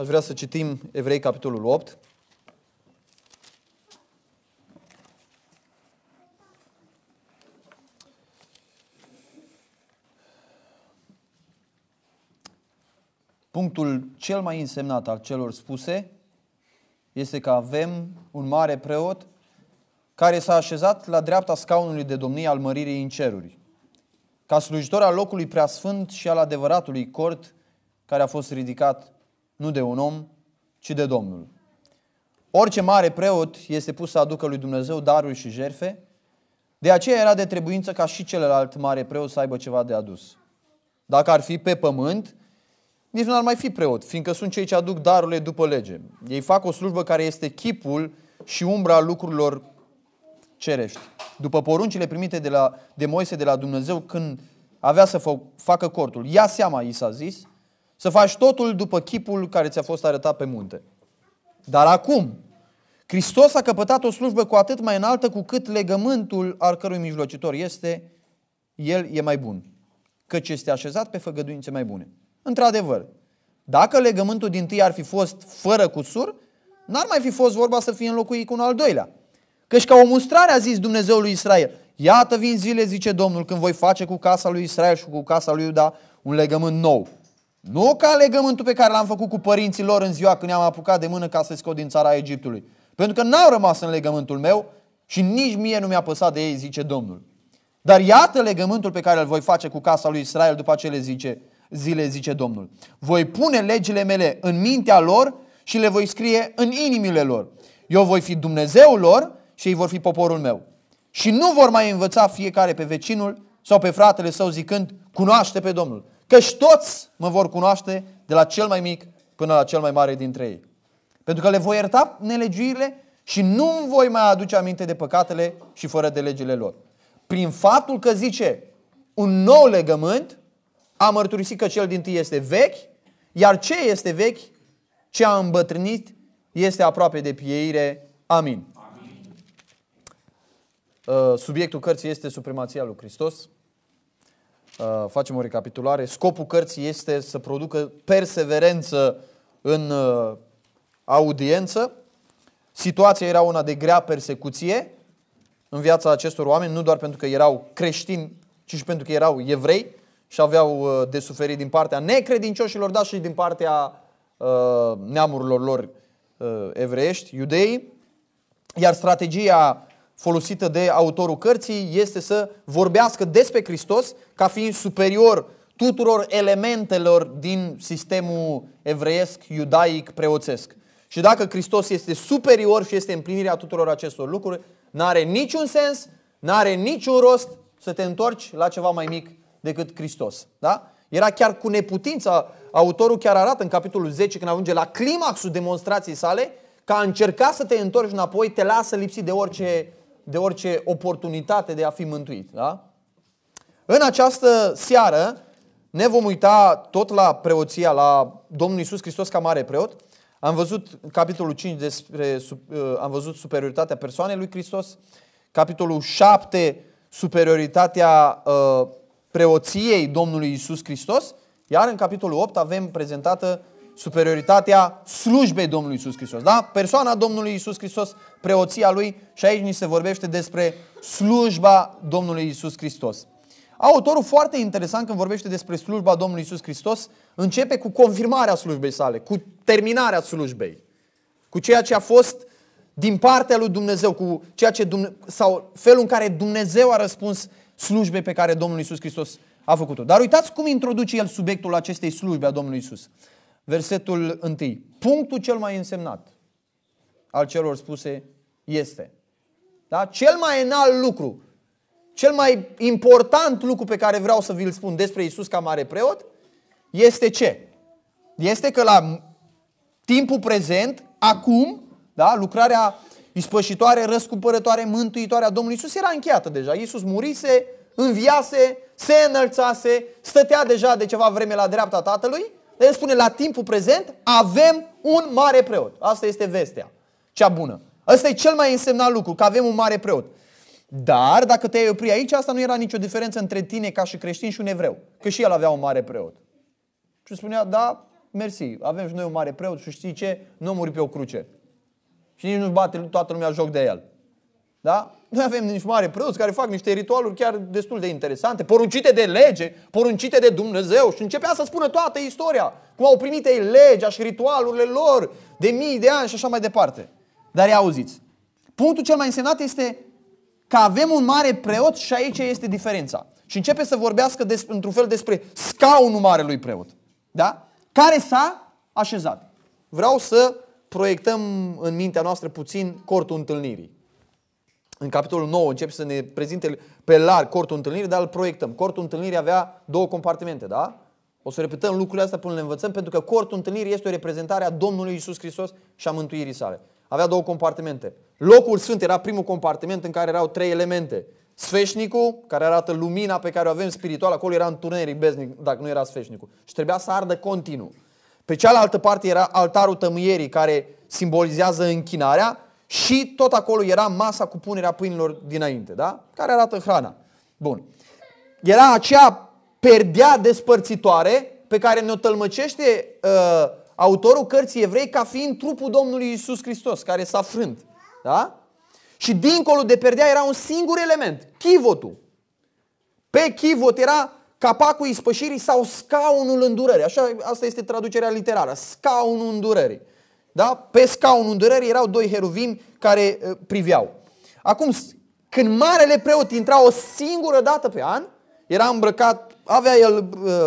Aș vrea să citim Evrei, capitolul 8. Punctul cel mai însemnat al celor spuse este că avem un mare preot care s-a așezat la dreapta scaunului de domnie al măririi în ceruri, ca slujitor al locului preasfânt și al adevăratului cort care a fost ridicat nu de un om, ci de Domnul. Orice mare preot este pus să aducă lui Dumnezeu daruri și jertfe, de aceea era de trebuință ca și celălalt mare preot să aibă ceva de adus. Dacă ar fi pe pământ, nici nu ar mai fi preot, fiindcă sunt cei ce aduc darurile după lege. Ei fac o slujbă care este chipul și umbra lucrurilor cerești. După poruncile primite de Moise de la Dumnezeu când avea să facă cortul. Ia seama, i s-a zis, să faci totul după chipul care ți-a fost arătat pe munte. Dar acum, Hristos a căpătat o slujbă cu atât mai înaltă cu cât legământul al cărui mijlocitor este, el e mai bun, căci este așezat pe făgăduințe mai bune. Într-adevăr, dacă legământul dintâi ar fi fost fără cusur, n-ar mai fi fost vorba să fie înlocuit cu un al doilea. Căci ca o mustrare a zis Dumnezeul lui Israel, iată vin zile, zice Domnul, când voi face cu casa lui Israel și cu casa lui Iuda un legământ nou. Nu ca legământul pe care l-am făcut cu părinții lor în ziua când ne-am apucat de mână ca să-i scot din țara Egiptului. Pentru că n-au rămas în legământul meu și nici mie nu mi-a păsat de ei, zice Domnul. Dar iată legământul pe care îl voi face cu casa lui Israel după acele zile, zice Domnul. Voi pune legile mele în mintea lor și le voi scrie în inimile lor. Eu voi fi Dumnezeul lor și ei vor fi poporul meu. Și nu vor mai învăța fiecare pe vecinul sau pe fratele său zicând, cunoaște pe Domnul. Căci toți mă vor cunoaște de la cel mai mic până la cel mai mare dintre ei. Pentru că le voi ierta nelegiuirile și nu voi mai aduce aminte de păcatele și fără de legile lor. Prin faptul că zice un nou legământ, a mărturisit că cel dintâi este vechi, iar ce este vechi, ce a îmbătrânit, este aproape de pieire. Amin. Subiectul cărții este supremația lui Hristos. Facem o recapitulare. Scopul cărții este să producă perseverență în audiență. Situația era una de grea persecuție în viața acestor oameni, nu doar pentru că erau creștini, ci și pentru că erau evrei și aveau de suferit din partea necredincioșilor, dar și din partea neamurilor lor evreiești, iudei. Iar strategia folosită de autorul cărții este să vorbească despre Hristos ca fiind superior tuturor elementelor din sistemul evreiesc, iudaic, preoțesc. Și dacă Hristos este superior și este împlinirea tuturor acestor lucruri, n-are niciun sens, n-are niciun rost să te întorci la ceva mai mic decât Hristos. Da? Era chiar cu neputință. Autorul chiar arată în capitolul 10, când ajunge la climaxul demonstrației sale, că a încercat să te întorci înapoi, te lasă lipsit de orice oportunitate de a fi mântuit. Da? În această seară ne vom uita tot la preoția, la Domnul Iisus Hristos ca mare preot. Am văzut în capitolul 5 am văzut superioritatea persoanei lui Hristos. Capitolul 7 superioritatea preoției Domnului Iisus Hristos. Iar în capitolul 8 avem prezentată superioritatea slujbei Domnului Iisus Hristos. Da? Persoana Domnului Iisus Hristos, preoția Lui, și aici ni se vorbește despre slujba Domnului Iisus Hristos. Autorul, foarte interesant, când vorbește despre slujba Domnului Iisus Hristos, începe cu confirmarea slujbei sale, cu terminarea slujbei, cu ceea ce a fost din partea lui Dumnezeu, cu ceea ce sau felul în care Dumnezeu a răspuns slujbei pe care Domnul Iisus Hristos a făcut-o. Dar uitați cum introduce el subiectul acestei slujbe a Domnului Iisus. Versetul 1. Punctul cel mai însemnat al celor spuse este. Da? Cel mai înalt lucru, cel mai important lucru pe care vreau să vi-l spun despre Iisus ca mare preot este ce? Este că la timpul prezent, acum, da, lucrarea ispășitoare, răscumpărătoare, mântuitoare a Domnului Iisus era încheiată deja. Iisus murise, înviase, se înălțase, stătea deja de ceva vreme la dreapta Tatălui. El spune, la timpul prezent avem un mare preot. Asta este vestea cea bună. Asta e cel mai însemnat lucru, că avem un mare preot. Dar dacă te-ai opri aici, asta nu era nicio diferență între tine ca și creștin și un evreu. Că și el avea un mare preot. Și spunea, da, mersi, avem și noi un mare preot și știi ce? Nu a murit pe o cruce. Și nici nu-și bate toată lumea joc de el. Da? Noi avem niște mari preoți care fac niște ritualuri chiar destul de interesante, poruncite de lege, poruncite de Dumnezeu, și începea să spună toată istoria, cum au primit ei legea și ritualurile lor de mii de ani și așa mai departe. Dar ia auziți, punctul cel mai însemnat este că avem un mare preot și aici este diferența. Și începe să vorbească într-un fel despre scaunul marelui preot, da? Care s-a așezat. Vreau să proiectăm în mintea noastră puțin cortul întâlnirii. În capitolul 9 începe să ne prezinte pe larg cortul întâlnirii, dar îl proiectăm. Cortul întâlnirii avea 2 compartimente, da? O să repetăm lucrurile astea până le învățăm, pentru că cortul întâlnirii este o reprezentare a Domnului Iisus Hristos și a mântuirii sale. Avea 2 compartimente. Locul sfânt era primul compartiment în care erau 3 elemente. Sfeșnicul, care arată lumina pe care o avem spiritual, acolo era întuneric beznic dacă nu era sfeșnicul. Și trebuia să ardă continuu. Pe cealaltă parte era altarul tămâierii, care simbolizează închinarea, și tot acolo era masa cu punerea pâinilor dinainte, da? Care arată hrana. Bun. Era acea perdea despărțitoare pe care ne-o tălmăcește autorul cărții Evrei ca fiind trupul Domnului Iisus Hristos, care s-a frânt. Da? Și dincolo de perdea era un singur element, chivotul. Pe chivot era capacul ispășirii sau scaunul îndurării. Așa, asta este traducerea literară, scaunul îndurării. Da? Pe scaunul îndurării erau 2 heruvimi care priveau. Acum, când marele preot intra o singură dată pe an, era îmbrăcat, avea el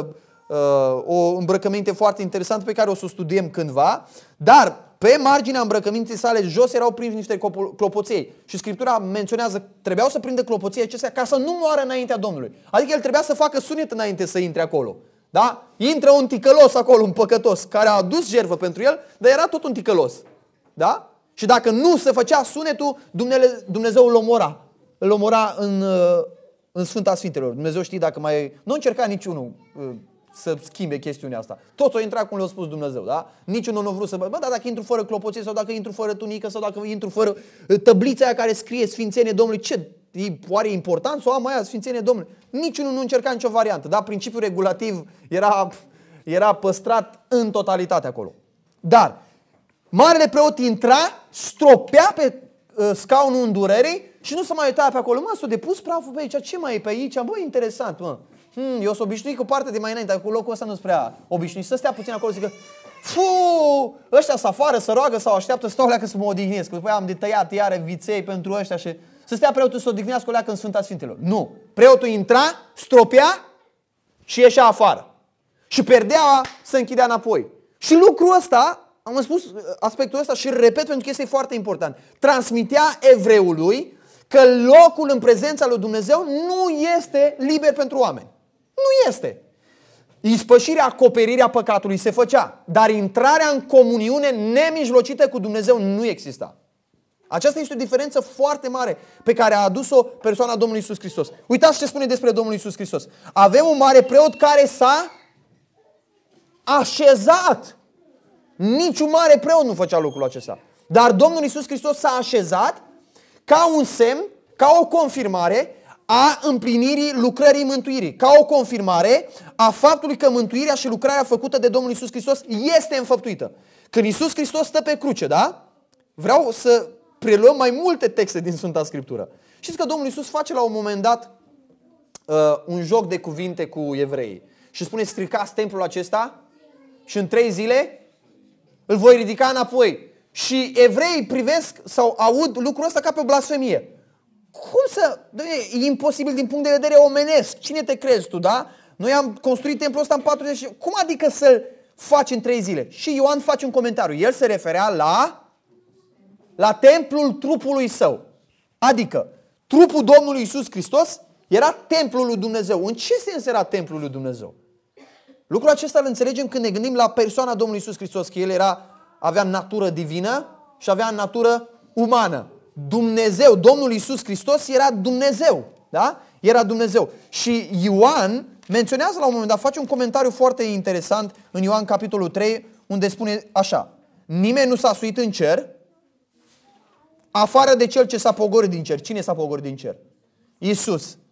o îmbrăcăminte foarte interesantă pe care o să o studiem cândva, dar pe marginea îmbrăcămintei sale jos erau prinși niște clopoței. Și Scriptura menționează, trebuiau să prindă clopoței acestea ca să nu moară înaintea Domnului. Adică el trebuia să facă sunet înainte să intre acolo. Da? Intră un ticălos acolo, un păcătos, care a adus jertfă pentru el, dar era tot un ticălos. Da? Și dacă nu se făcea sunetul, Dumnezeu îl omora. Îl omora în Sfânta Sfintelor. Dumnezeu știe dacă mai... Nu încerca niciunul să schimbe chestiunea asta. Toți o intra cum le-a spus Dumnezeu. Da? Niciunul nu a vrut să... Bă, dar dacă intru fără clopoței, sau dacă intru fără tunică, sau dacă intru fără tăblița aia care scrie Sfințenie Domnului, ce... Oare e important să o am aia, Sfințenie Domnului? Niciunul nu încerca nicio variantă. Da? Principiul regulativ era păstrat în totalitate acolo. Dar marele preot intra, stropea pe scaunul îndurării și nu se mai uita pe acolo. Mă, s-a depus praful pe aici, ce mai e pe aici? Bă, interesant, mă. Eu sunt obișnuit cu partea de mai înainte, dar cu locul ăsta nu-s prea obișnuit. Să stea puțin acolo și zică, ăștia să afară, să roagă sau așteaptă, stau leacă să mă odihnesc. După aia am de tăiat iară viței pentru ăștia și... Să stea preotul să odihnească o leacă în Sfânta Sfintelor. Nu. Preotul intra, stropea și ieșea afară. Și perdeaua se închidea înapoi. Și lucrul ăsta, am spus aspectul ăsta și îl repet pentru că este foarte important. Transmitea evreului că locul în prezența lui Dumnezeu nu este liber pentru oameni. Nu este. Ispășirea, acoperirea păcatului se făcea, dar intrarea în comuniune nemijlocită cu Dumnezeu nu exista. Aceasta este o diferență foarte mare pe care a adus-o persoana Domnului Iisus Hristos. Uitați ce spune despre Domnul Iisus Hristos. Avem un mare preot care s-a așezat. Niciun mare preot nu făcea lucrul acesta. Dar Domnul Iisus Hristos s-a așezat ca un semn, ca o confirmare a împlinirii lucrării mântuirii. Ca o confirmare a faptului că mântuirea și lucrarea făcută de Domnul Iisus Hristos este înfăptuită. Când Iisus Hristos stă pe cruce, da? Vreau să preluăm mai multe texte din Sfânta Scriptură. Știți că Domnul Iisus face la un moment dat un joc de cuvinte cu evreii. Și spune, stricați templul acesta și în 3 zile îl voi ridica înapoi. Și evreii privesc sau aud lucrul ăsta ca pe o blasfemie. Cum să... E imposibil din punct de vedere omenesc. Cine te crezi tu, da? Noi am construit templul ăsta în 40... Cum adică să-l faci în 3 zile? Și Ioan face un comentariu. El se referea la templul trupului său. Adică, trupul Domnului Iisus Hristos era templul lui Dumnezeu. În ce sens era templul lui Dumnezeu? Lucrul acesta îl înțelegem când ne gândim la persoana Domnului Iisus Hristos, că El avea natură divină și avea natură umană. Dumnezeu, Domnul Iisus Hristos era Dumnezeu. Da? Era Dumnezeu. Și Ioan menționează la un moment dat, face un comentariu foarte interesant în Ioan capitolul 3, unde spune așa: nimeni nu s-a suit în cer afară de Cel ce s-a pogorât din cer. Cine s-a pogorât din cer? Iisus.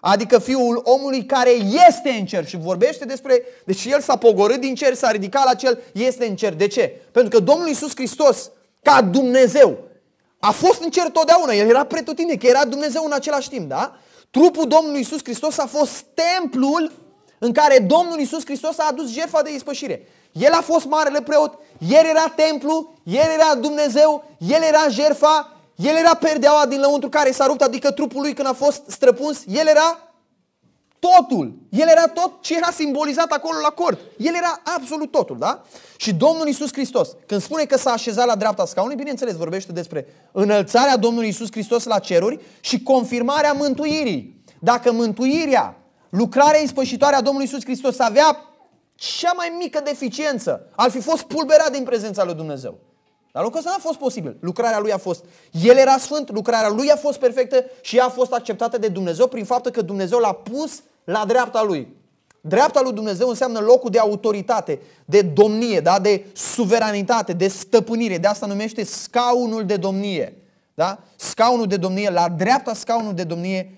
Adică Fiul omului care este în cer. Și vorbește despre... Deci El s-a pogorât din cer, s-a ridicat la cel, este în cer. De ce? Pentru că Domnul Iisus Hristos, ca Dumnezeu, a fost în cer totdeauna. El era pretutindeni, că era Dumnezeu în același timp, da? Trupul Domnului Iisus Hristos a fost templul în care Domnul Iisus Hristos a adus jertfa de ispășire. El a fost marele preot, El era templu, El era Dumnezeu, El era jertfa, El era perdeaua din lăuntru care s-a rupt, adică trupul Lui când a fost străpuns, El era totul. El era tot ce era simbolizat acolo la cort. El era absolut totul, da? Și Domnul Iisus Hristos, când spune că s-a așezat la dreapta scaunului, bineînțeles, vorbește despre înălțarea Domnului Iisus Hristos la ceruri și confirmarea mântuirii. Dacă mântuirea, lucrarea ispășitoare a Domnului Iisus Hristos avea cea mai mică deficiență, ar fi fost pulberat din prezența lui Dumnezeu. Dar lucrul ăsta n-a fost posibil. Lucrarea Lui a fost. El era sfânt, lucrarea Lui a fost perfectă și ea a fost acceptată de Dumnezeu prin faptul că Dumnezeu l-a pus la dreapta Lui. Dreapta lui Dumnezeu înseamnă locul de autoritate, de domnie, da? De suveranitate, de stăpânire. De asta numește scaunul de domnie. Da? Scaunul de domnie, la dreapta scaunul de domnie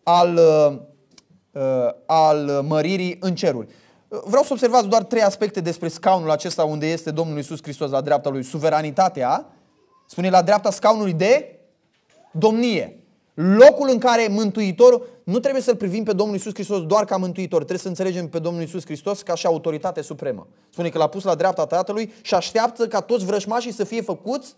al măririi în ceruri. Vreau să observați doar 3 aspecte despre scaunul acesta unde este Domnul Iisus Hristos la dreapta Lui. Suveranitatea, spune la dreapta scaunului de domnie. Locul în care Mântuitorul, nu trebuie să-L privim pe Domnul Iisus Hristos doar ca Mântuitor, trebuie să înțelegem pe Domnul Iisus Hristos ca și autoritate supremă. Spune că L-a pus la dreapta Tatălui și așteaptă ca toți vrăjmașii să fie făcuți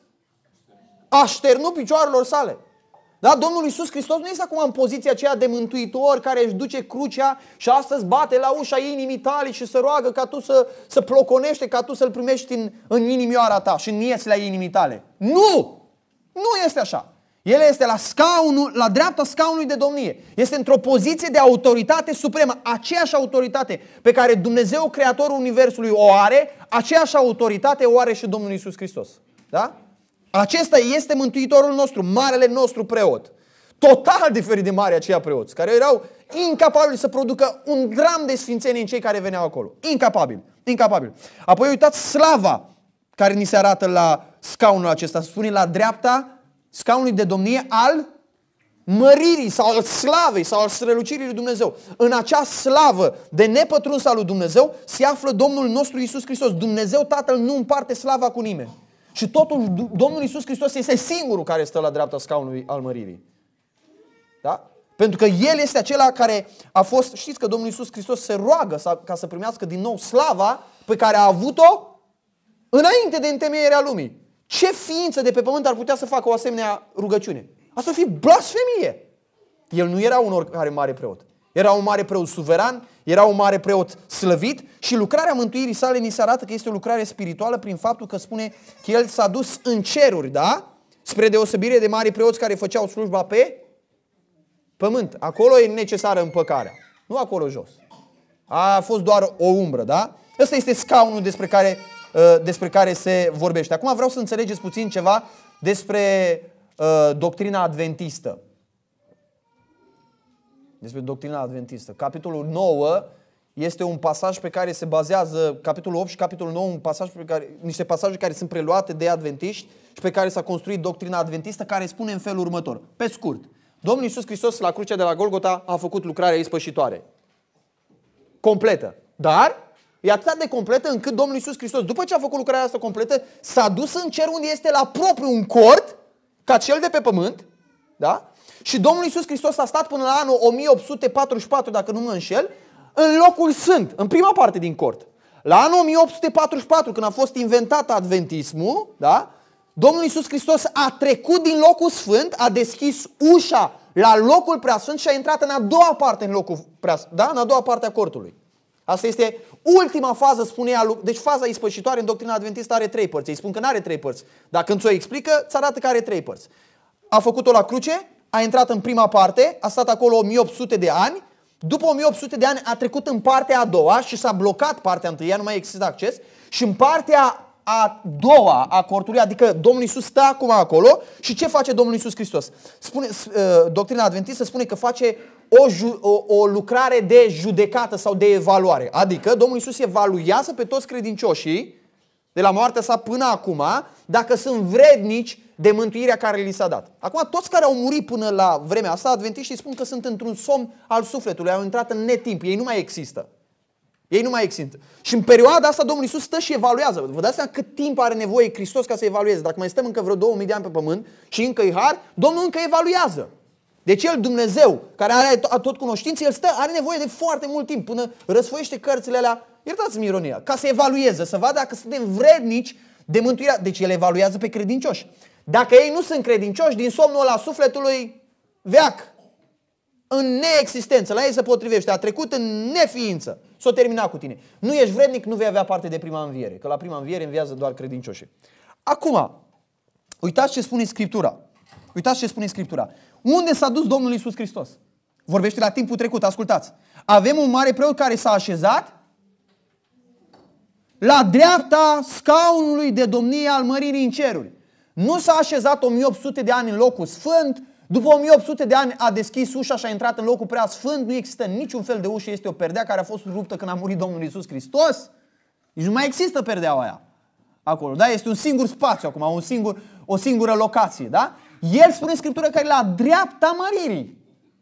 așternu picioarelor sale. Da? Domnul Iisus Hristos nu este acum în poziția aceea de mântuitor care își duce crucea și astăzi bate la ușa inimii tale și se roagă ca tu să ploconește, ca tu să-L primești în inimioara ta și în ieslea inimii tale. Nu! Nu este așa. El este la dreapta scaunului de domnie. Este într-o poziție de autoritate supremă. Aceeași autoritate pe care Dumnezeu, Creatorul Universului, o are, aceeași autoritate o are și Domnul Iisus Hristos. Da? Acesta este Mântuitorul nostru, marele nostru preot. Total diferit de marea aceia preoți, care erau incapabili să producă un gram de sfințenie în cei care veneau acolo. Incapabil. Apoi uitați slava care ni se arată la scaunul acesta. Spune la dreapta scaunului de domnie al măririi sau al slavei sau al strălucirii lui Dumnezeu. În acea slavă de nepătruns al lui Dumnezeu se află Domnul nostru Iisus Hristos. Dumnezeu Tatăl nu împarte slava cu nimeni. Și totul Domnul Iisus Hristos este singurul care stă la dreapta scaunului al măririi. Da? Pentru că El este acela care a fost, știți că Domnul Iisus Hristos se roagă ca să primească din nou slava pe care a avut-o înainte de întemeierea lumii. Ce ființă de pe pământ ar putea să facă o asemenea rugăciune? Asta ar fi blasfemie. El nu era un oricare mare preot. Era un mare preot suveran, era un mare preot slăvit și lucrarea mântuirii sale ni se arată că este o lucrare spirituală prin faptul că spune că El s-a dus în ceruri, da? Spre deosebire de mari preoți care făceau slujba pe pământ. Acolo e necesară împăcarea, nu acolo jos. A fost doar o umbră, da? Ăsta este scaunul despre care se vorbește. Acum vreau să înțelegeți puțin ceva despre doctrina adventistă. Despre doctrina adventistă. Capitolul 9 este un pasaj pe care se bazează, capitolul 8 și capitolul 9, niște pasaje care sunt preluate de adventiști și pe care s-a construit doctrina adventistă, care spune în felul următor. Pe scurt, Domnul Iisus Hristos la crucea de la Golgota a făcut lucrarea ispășitoare. Completă. Dar e atât de completă încât Domnul Iisus Hristos, după ce a făcut lucrarea asta completă, s-a dus în cer unde este la propriu un cort, ca cel de pe pământ, da? Și Domnul Iisus Hristos a stat până la anul 1844, dacă nu mă înșel, în locul sfânt, în prima parte din cort. La anul 1844, când a fost inventat adventismul, da? Domnul Iisus Hristos a trecut din locul sfânt, a deschis ușa la locul preasfânt și a intrat în a doua parte, în a doua parte a cortului. Asta este ultima fază, spune ea. Deci faza ispășitoare în doctrina adventistă are 3 părți. Ei spun că nu are 3 părți. Dacă când ți-o explică, îți arată că are 3 părți. A făcut-o la cruce, a intrat în prima parte, a stat acolo 1800 de ani. După 1800 de ani a trecut în partea a doua și s-a blocat partea întâia, nu mai există acces. Și în partea a doua a cortului, adică Domnul Iisus stă acum acolo și ce face Domnul Iisus Hristos? Doctrina adventistă spune că face o lucrare de judecată sau de evaluare. Adică Domnul Iisus evaluează pe toți credincioșii de la moartea sa până acum dacă sunt vrednici de mântuirea care li s-a dat. Acum, toți care au murit până la vremea asta, adventiștii spun că sunt într-un somn al sufletului, au intrat în netimp, ei nu mai există. Ei nu mai există. Și în perioada asta Domnul Iisus stă și evaluează. Vă dați seama cât timp are nevoie Hristos ca să evalueze. Dacă mai stăm încă vreo 2000 de ani pe pământ și încă e har, Domnul încă evaluează. Deci El, Dumnezeu, care are tot cunoștință, El are nevoie de foarte mult timp până răsfoiește cărțile alea, iertați-mi ironia, ca să evalueze, să vadă dacă suntem vrednici de mântuirea. Deci El evaluează pe credincioși. Dacă ei nu sunt credincioși, din somnul ăla sufletului veac, în neexistență, la ei se potrivește, a trecut în neființă, s-o terminat cu tine. Nu ești vrednic, nu vei avea parte de prima înviere, că la prima înviere înviază doar credincioșii. Acum, uitați ce spune Scriptura. Uitați ce spune Scriptura. Unde s-a dus Domnul Iisus Hristos? Vorbește la timpul trecut, ascultați. Avem un mare preot care s-a așezat la dreapta scaunului de domnie al măririi în ceruri. Nu s-a așezat 1800 de ani în locul sfânt, după 1800 de ani a deschis ușa și a intrat în locul prea sfânt, nu există niciun fel de ușă, este o perdea care a fost ruptă când a murit Domnul Iisus Hristos. Deci nu mai există perdeaua aia acolo, da? Este un singur spațiu acum, o singură locație, da? El spune în Scriptură că e la dreapta măririi.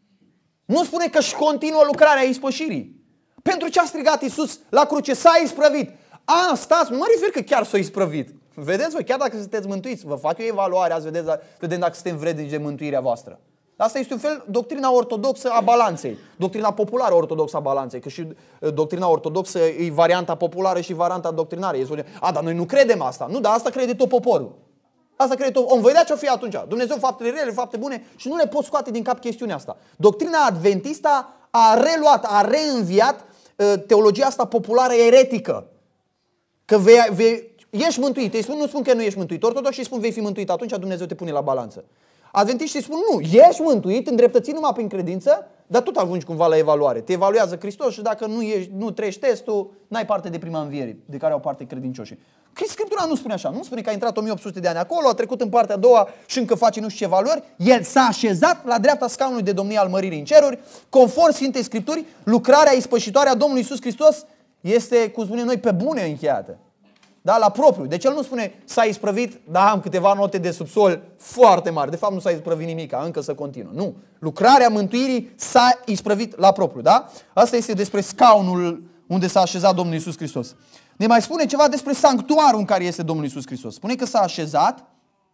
Nu spune că își continuă lucrarea ispășirii. Pentru ce a strigat Iisus la cruce? S-a isprăvit. Stați, nu mă refer că chiar s-a isprăvit. Vedeți voi, chiar dacă sunteți mântuiți, vă fac eu evaluare, azi vedem dacă suntem vrednici de mântuirea voastră. Asta este un fel doctrina ortodoxă a balanței. Doctrina populară ortodoxă a balanței. Că și doctrina ortodoxă e varianta populară și varianta doctrinară. Dar noi nu credem asta. Nu, dar asta crede tot poporul. Asta crede tot. Om, voi vedea ce-o fi atunci. Dumnezeu faptele rele, fapte bune și nu le pot scoate din cap chestiunea asta. Doctrina adventistă a reluat, a reînviat teologia asta populară eretică. Că ești mântuit. Ei spun, nu spun că nu ești mântuit. Ortodoxii spun vei fi mântuit. Atunci Dumnezeu te pune la balanță. Adventiștii spun nu, ești mântuit, îndreptățit numai prin credință, dar tot ajungi cumva la evaluare. Te evaluează Hristos și dacă nu treci testul, n-ai parte de prima înviere, de care au parte credincioșii. Scriptura nu spune așa, nu spune că a intrat 1800 de ani acolo, a trecut în partea a doua și încă face nu știu ce evaluări. El s-a așezat la dreapta scaunului de domnie al măririi în ceruri, conform Sfintei Scripturi, lucrarea ispășitoare a Domnului Iisus Hristos este, cum spunem noi, pe bune încheiată. Da, la propriu. Deci el nu spune s-a isprăvit, dar am câteva note de subsol foarte mari. De fapt nu s-a isprăvit nimic, încă să continuă. Nu. Lucrarea mântuirii s-a isprăvit la propriu. Da? Asta este despre scaunul unde s-a așezat Domnul Iisus Hristos. Ne mai spune ceva despre sanctuarul în care este Domnul Iisus Hristos. Spune că s-a așezat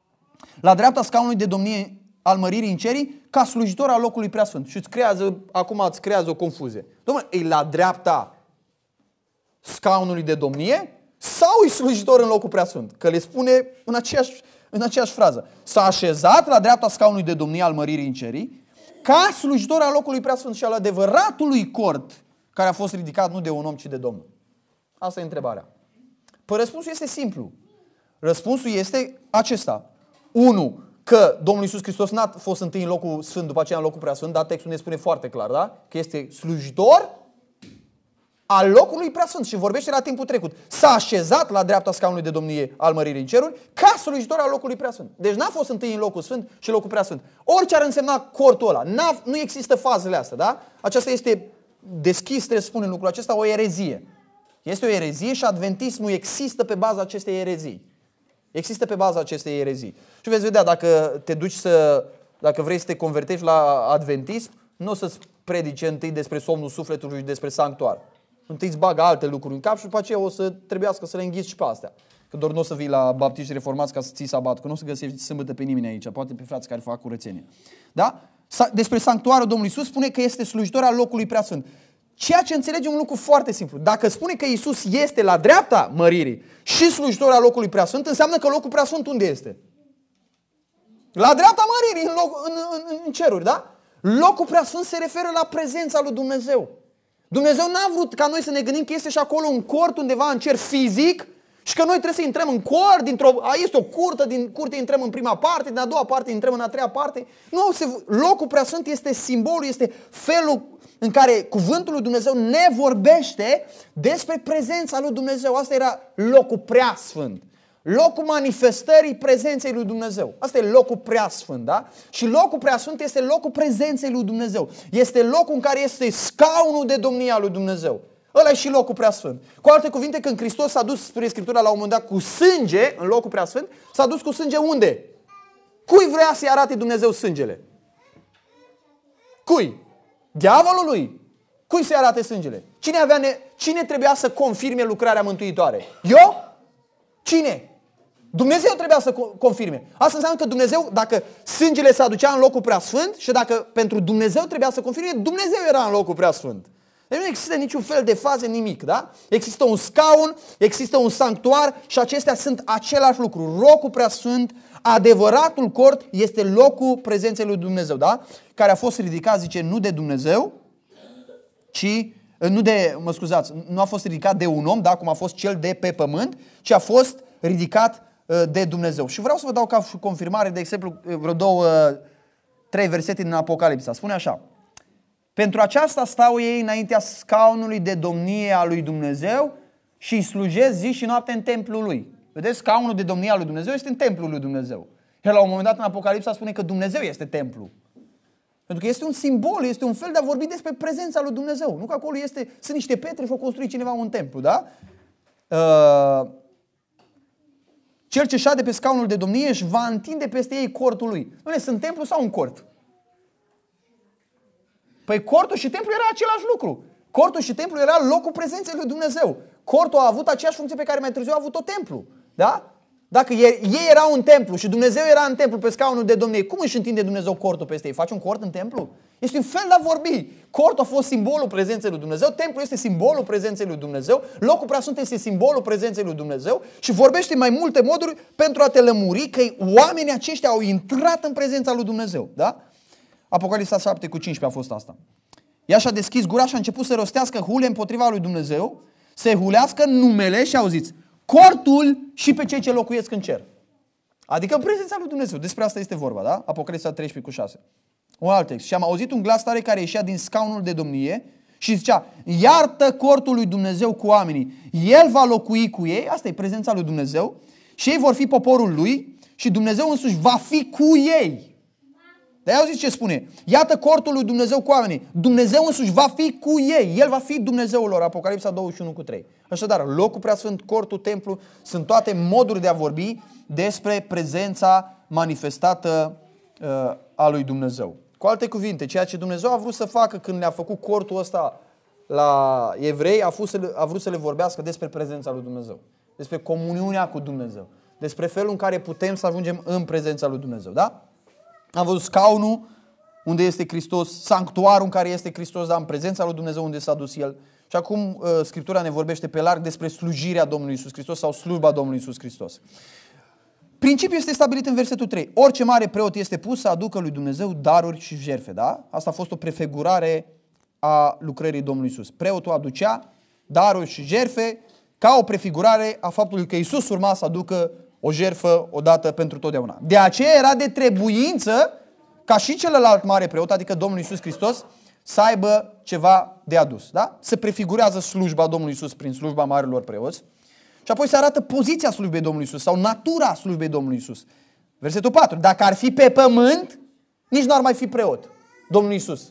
la dreapta scaunului de domnie al măririi în cerii ca slujitor al locului preasfânt. Și acum îți creează o confuzie. Dom'le, e la dreapta scaunului de domnie sau e slujitor în locul preasfânt? Că le spune în aceeași frază. S-a așezat la dreapta scaunului de domnie al măririi în cerii ca slujitor al locului preasfânt și al adevăratului cort care a fost ridicat nu de un om, ci de Domnul. Asta e întrebarea. Păi răspunsul este simplu. Răspunsul este acesta. 1. Că Domnul Iisus Hristos n-a fost întâi în locul sfânt, după aceea în locul preasfânt, dar textul ne spune foarte clar, da? Că este slujitor al locului preasfânt și vorbește la timpul trecut. S-a așezat la dreapta scaunului de domnie al măririi în ceruri ca slujitor al locului preasfânt. Deci n-a fost întâi în locul sfânt și locul preasfânt. Orice ar însemna cortul ăla, nu există fazele astea, da? Aceasta este deschis, trebuie să spunem lucrul acesta, o erezie. Este o erezie și adventismul există pe baza acestei erezii. Există pe baza acestei erezii. Și veți vedea, dacă vrei să te convertești la adventism, nu o să-ți predice întâi despre somnul sufletului și despre sanctuar. Întâi îți bagă alte lucruri în cap și după aceea o să trebuiască să le înghiți și pe astea. Că doar nu o să vii la baptiști reformați ca să ții sabat, că nu o să găsești sâmbătă pe nimeni aici, poate pe frați care fac curățenie. Da? Despre sanctuarul Domnului Iisus spune că este slujitor al locului preasfânt. Ceea ce înțelege un lucru foarte simplu. Dacă spune că Iisus este la dreapta măririi și slujitor al locului preasfânt, înseamnă că locul preasfânt unde este? La dreapta măririi, în ceruri, da? Locul preasfânt se referă la prezența lui Dumnezeu. Dumnezeu n-a vrut ca noi să ne gândim că este și acolo un cort undeva în cer fizic și că noi trebuie să intrăm în cort, este o curte, din curte intrăm în prima parte, din a doua parte intrăm în a treia parte. Nu, locul preasfânt este simbolul, este felul în care cuvântul lui Dumnezeu ne vorbește despre prezența lui Dumnezeu. Asta era locul preasfânt. Locul manifestării prezenței lui Dumnezeu. Asta e locul preasfânt, da? Și locul preasfânt este locul prezenței lui Dumnezeu. Este locul în care este scaunul de domnie al lui Dumnezeu. Ăla e și locul preasfânt. Cu alte cuvinte, când Hristos s-a dus spre Scriptura la un moment dat cu sânge în locul preasfânt, s-a dus cu sânge unde? Cui vrea să-i arate Dumnezeu sângele? Cui? Diavolului? Cui să-i arate sângele? Cine trebuia să confirme lucrarea mântuitoare? Eu? Cine? Dumnezeu trebuia să confirme. Asta înseamnă că Dumnezeu, dacă sângele se aducea în locul preasfânt și dacă pentru Dumnezeu trebuia să confirme, Dumnezeu era în locul preasfânt. Deci nu există niciun fel de faze, nimic, da? Există un scaun, există un sanctuar și acestea sunt același lucru. Locul preasfânt, adevăratul cort, este locul prezenței lui Dumnezeu, da? Care a fost ridicat, zice, nu de Dumnezeu, ci, nu a fost ridicat de un om, da? Cum a fost cel de pe pământ, ci a fost ridicat de Dumnezeu. Și vreau să vă dau ca confirmare, de exemplu, vreo 3 versete din Apocalipsa. Spune așa: pentru aceasta stau ei înaintea scaunului de domnie a lui Dumnezeu și îi slujesc zi și noapte în templul lui. Vedeți, scaunul de domnie a lui Dumnezeu este în templul lui Dumnezeu. El la un moment dat în Apocalipsa spune că Dumnezeu este templu. Pentru că este un simbol, este un fel de a vorbi despre prezența lui Dumnezeu. Nu că acolo sunt niște pietre și au construit cineva un templu, da? Cel ce șade pe scaunul de domnie își va întinde peste ei cortul lui. Doamne, sunt templu sau un cort? Păi cortul și templul era același lucru. Cortul și templul era locul prezenței lui Dumnezeu. Cortul a avut aceeași funcție pe care mai târziu a avut-o templu. Da? Dacă ei erau în templu și Dumnezeu era în templu pe scaunul de domnie, cum își întinde Dumnezeu cortul peste ei? Face un cort în templu? Este un fel de a vorbi. Cortul a fost simbolul prezenței lui Dumnezeu, templul este simbolul prezenței lui Dumnezeu, locul preasfânt este simbolul prezenței lui Dumnezeu și vorbește în mai multe moduri pentru a te lămuri că oamenii aceștia au intrat în prezența lui Dumnezeu. Da? Apocalipsa 7:15 a fost asta. Ea și-a deschis gura și a început să rostească hule împotriva lui Dumnezeu, să hulească numele și auziți, cortul și pe cei ce locuiesc în cer. Adică în prezența lui Dumnezeu. Despre asta este vorba, da? Apocalipsa 13:6. Un alt text. Și am auzit un glas tare care ieșea din scaunul de domnie și zicea: iartă cortul lui Dumnezeu cu oamenii. El va locui cu ei, asta e prezența lui Dumnezeu, și ei vor fi poporul lui și Dumnezeu însuși va fi cu ei. Dar auziți ce spune? Iată cortul lui Dumnezeu cu oamenii. Dumnezeu însuși va fi cu ei. El va fi Dumnezeul lor. Apocalipsa 21:3. Așadar, locul preasfânt, cortul, templu, sunt toate moduri de a vorbi despre prezența manifestată a lui Dumnezeu. Cu alte cuvinte, ceea ce Dumnezeu a vrut să facă când le-a făcut cortul ăsta la evrei, a vrut să le vorbească despre prezența lui Dumnezeu. Despre comuniunea cu Dumnezeu. Despre felul în care putem să ajungem în prezența lui Dumnezeu. Da? Am văzut scaunul unde este Hristos, sanctuarul în care este Hristos, dar în prezența lui Dumnezeu unde s-a dus El. Și acum Scriptura ne vorbește pe larg despre slujirea Domnului Iisus Hristos sau slujba Domnului Iisus Hristos. Principiul este stabilit în versetul 3. Orice mare preot este pus să aducă lui Dumnezeu daruri și jertfe. Da? Asta a fost o prefigurare a lucrării Domnului Iisus. Preotul aducea daruri și jertfe ca o prefigurare a faptului că Iisus urma să aducă o jertfă odată pentru totdeauna. De aceea era de trebuință ca și celălalt mare preot, adică Domnul Iisus Hristos, să aibă ceva de adus. Da? Se prefigurează slujba Domnului Iisus prin slujba marilor preoți și apoi se arată poziția slujbei Domnului Iisus sau natura slujbei Domnului Iisus. Versetul 4. Dacă ar fi pe pământ, nici nu ar mai fi preot. Domnul Iisus.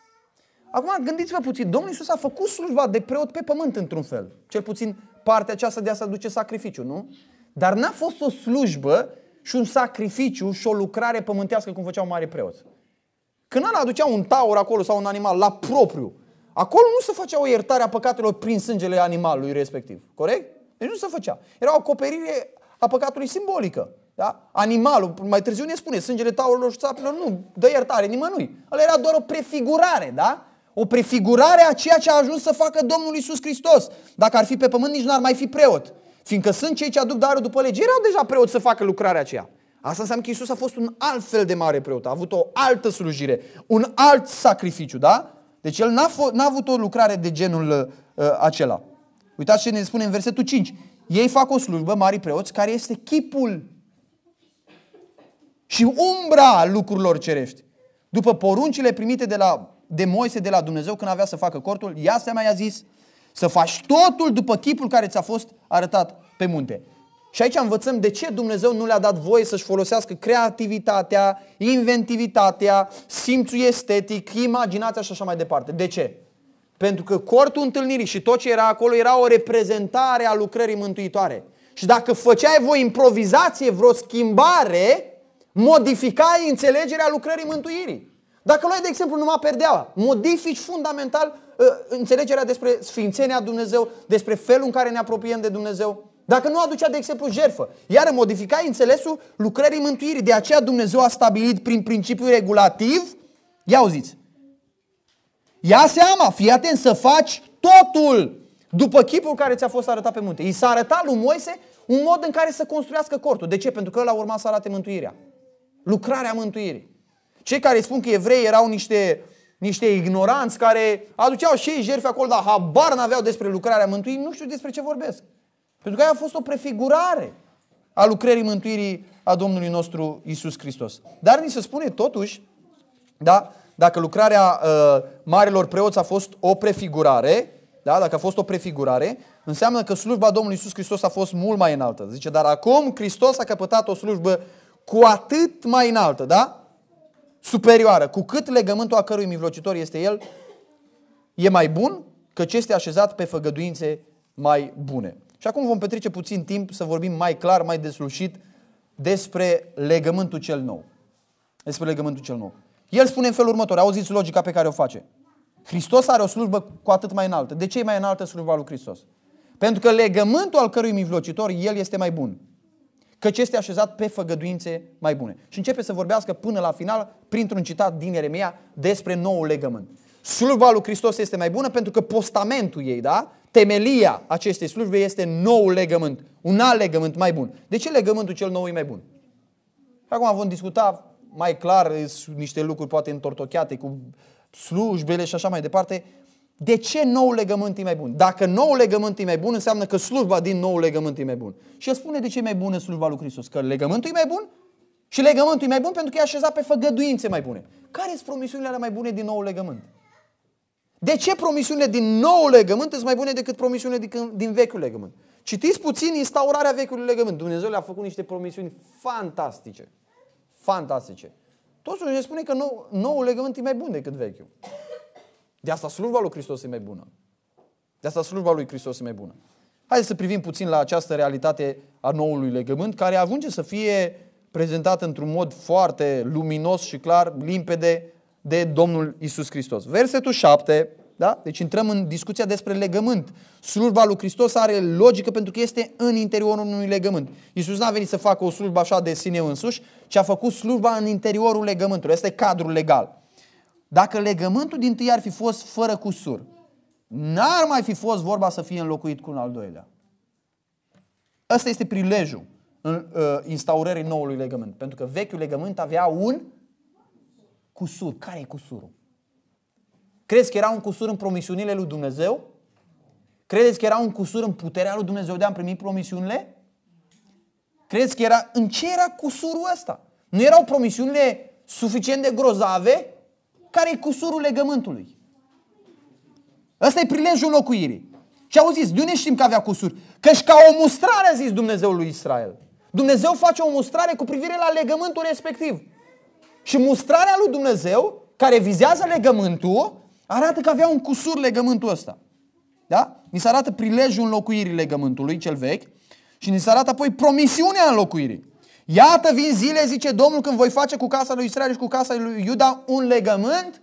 Acum gândiți-vă puțin, Domnul Iisus a făcut slujba de preot pe pământ într-un fel. Cel puțin partea aceasta de a se aduce sacrificiu, nu? Dar n-a fost o slujbă și un sacrificiu și o lucrare pământească cum făceau mari preoți. Când ăla aducea un taur acolo sau un animal la propriu, acolo nu se făcea o iertare a păcatelor prin sângele animalului respectiv. Corect? Deci nu se făcea. Era o acoperire a păcatului simbolică. Da? Animalul, mai târziu ne spune, sângele taurilor și țapilor nu dă iertare nimănui. Ăla era doar o prefigurare, da? O prefigurare a ceea ce a ajuns să facă Domnul Iisus Hristos. Dacă ar fi pe pământ, nici n-ar mai fi preot. Fiindcă sunt cei ce aduc darul după lege. Erau deja preoți să facă lucrarea aceea. Asta înseamnă că Iisus a fost un alt fel de mare preot. A avut o altă slujire, un alt sacrificiu, da? Deci el n-a avut o lucrare de genul acela. Uitați ce ne spune în versetul 5. Ei fac o slujbă, mari preoți, care este chipul și umbra lucrurilor cerești. După poruncile primite de Moise de la Dumnezeu când avea să facă cortul, ea seama i-a zis să faci totul după chipul care ți-a fost arătat pe munte. Și aici învățăm de ce Dumnezeu nu le-a dat voie să-și folosească creativitatea, inventivitatea, simțul estetic, imaginația și așa mai departe. De ce? Pentru că cortul întâlnirii și tot ce era acolo era o reprezentare a lucrării mântuitoare. Și dacă făceai voi improvizație, vreo schimbare, Modificai înțelegerea lucrării mântuirii. Dacă luai, de exemplu, numai perdeaua, modifici fundamental înțelegerea despre sfințenia Dumnezeu, despre felul în care ne apropiem de Dumnezeu. Dacă nu aducea, de exemplu, jertfă, iar modificai înțelesul lucrării mântuirii. De aceea Dumnezeu a stabilit prin principiul regulativ, ia auziți, ia seama, fii atent, să faci totul după chipul care ți-a fost arătat pe munte. I s-a arătat lui Moise un mod în care să construiască cortul. De ce? Pentru că ăla urma să arate mântuirea. Lucrarea mântuirii. Cei care spun că evreii erau niște ignoranți care aduceau și ei jertfe acolo, dar habar n-aveau despre lucrarea mântuirii, nu știu despre ce vorbesc. Pentru că aia a fost o prefigurare a lucrării mântuirii a Domnului nostru Iisus Hristos. Dar ni se spune totuși, da, dacă lucrarea marilor preoți a fost o prefigurare, da, dacă a fost o prefigurare, înseamnă că slujba Domnului Iisus Hristos a fost mult mai înaltă. Zice, dar acum Hristos a căpătat o slujbă cu atât mai înaltă, da? Superioară, cu cât legământul a cărui mijlocitor este El, e mai bun, căci este așezat pe făgăduințe mai bune. Și acum vom petrece puțin timp să vorbim mai clar, mai deslușit despre legământul cel nou. Despre legământul cel nou. El spune în felul următor, auziți logica pe care o face. Hristos are o slujbă cu atât mai înaltă. De ce e mai înaltă slujba lui Hristos? Pentru că legământul al cărui mijlocitor, El este mai bun. Căci este așezat pe făgăduințe mai bune. Și începe să vorbească până la final, printr-un citat din Ieremia, despre noul legământ. Slujba lui Hristos este mai bună pentru că postamentul ei, da? Temelia acestei slujbe este noul legământ. Un alt legământ mai bun. De ce legământul cel nou e mai bun? Acum vom discuta mai clar niște lucruri poate întortocheate cu slujbele și așa mai departe. De ce noul legământ e mai bun? Dacă noul legământ e mai bun, înseamnă că slujba din noul legământ e mai bun. Și el spune de ce e mai bună slujba lui Hristos. Că legământul e mai bun și legământul e mai bun pentru că e așezat pe făgăduințe mai bune. Care sunt promisiunile alea mai bune din noul legământ? De ce promisiunile din noul legământ sunt mai bune decât promisiunile din vechiul legământ? Citiți puțin instaurarea vechiului legământ. Dumnezeu le-a făcut niște promisiuni fantastice. Fantastice. Totuși ne spune că noul legământ e mai bun decât vechiul. De asta slujba lui Hristos e mai bună. De asta slujba lui Hristos e mai bună. Haideți să privim puțin la această realitate a noului legământ, care ajunge să fie prezentată într-un mod foarte luminos și clar, limpede, de Domnul Iisus Hristos. Versetul 7, da? Deci intrăm în discuția despre legământ. Slujba lui Hristos are logică pentru că este în interiorul unui legământ. Iisus n-a venit să facă o slujbă așa de sine însuși, ci a făcut slujba în interiorul legământului. Este cadrul legal. Dacă legământul dintâi ar fi fost fără cusur, n-ar mai fi fost vorba să fie înlocuit cu un al doilea. Ăsta este prilejul instaurării noului legământ. Pentru că vechiul legământ avea un cusur. Care e cusurul? Crezi că era un cusur în promisiunile lui Dumnezeu? Credeți că era un cusur în puterea lui Dumnezeu de a primi promisiunile? Credeți că era... În ce era cusurul ăsta? Nu erau promisiunile suficient de grozave? Care e cusurul legământului? Ăsta e prilejul înlocuirii. Și auziți, de unde știm că avea cusur? Căci ca o mustrare a zis Dumnezeu lui Israel. Dumnezeu face o mustrare cu privire la legământul respectiv. Și mustrarea lui Dumnezeu, care vizează legământul, arată că avea un cusur legământul ăsta. Da? Ni se arată prilejul înlocuirii legământului cel vechi și ni se arată apoi promisiunea înlocuirii. Iată vin zile, zice Domnul, când voi face cu casa lui Israel și cu casa lui Iuda un legământ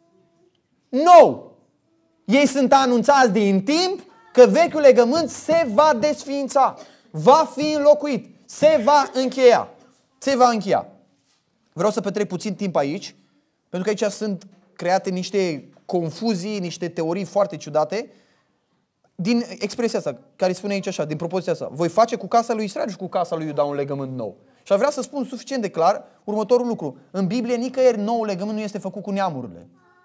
nou. Ei sunt anunțați din timp că vechiul legământ se va desființa, va fi înlocuit, se va încheia. Se va încheia. Vreau să petrec puțin timp aici, pentru că aici sunt create niște confuzii, niște teorii foarte ciudate din expresia asta, care spune aici așa, din propoziția asta. Voi face cu casa lui Israel și cu casa lui Iuda un legământ nou. Și aș vrea să spun suficient de clar următorul lucru. În Biblie nicăieri nou legământ nu este făcut cu neamurile.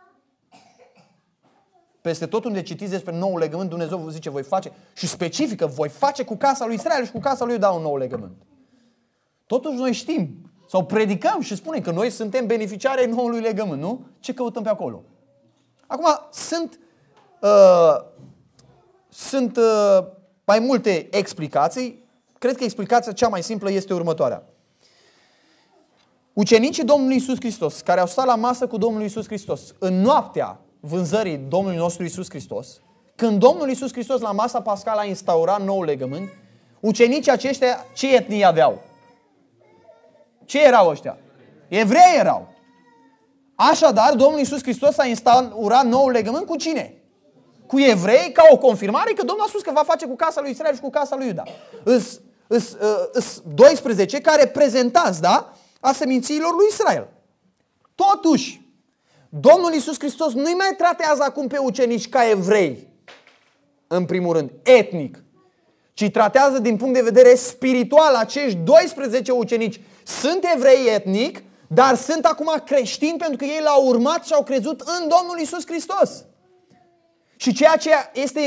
Peste tot unde citiți despre nou legământ, Dumnezeu vă zice voi face și specifică, voi face cu casa lui Israel și cu casa lui Iuda un nou legământ. Totuși noi știm sau predicăm și spunem că noi suntem beneficiari ai noului legământ, nu? Ce căutăm pe acolo? Acum, sunt mai multe explicații. Cred că explicația cea mai simplă este următoarea. Ucenicii Domnului Iisus Hristos, care au stat la masă cu Domnul Iisus Hristos, în noaptea vânzării Domnului nostru Iisus Hristos, când Domnul Iisus Hristos la masa pascală a instaurat nou legământ, ucenicii aceștia ce etnie aveau? Ce erau ăștia? Evrei erau. Așadar, Domnul Iisus Hristos a instaurat noul legământ cu cine? Cu evrei, ca o confirmare că Domnul a spus că va face cu casa lui Israel și cu casa lui Iuda. Îs 12 ca reprezentanți, da? A semințiilor lui Israel. Totuși, Domnul Iisus Hristos nu-i mai tratează acum pe ucenici ca evrei, în primul rând, etnic, ci tratează din punct de vedere spiritual. Acești 12 ucenici sunt evrei etnic, dar sunt acum creștini pentru că ei l-au urmat și au crezut în Domnul Iisus Hristos. Și ceea ce este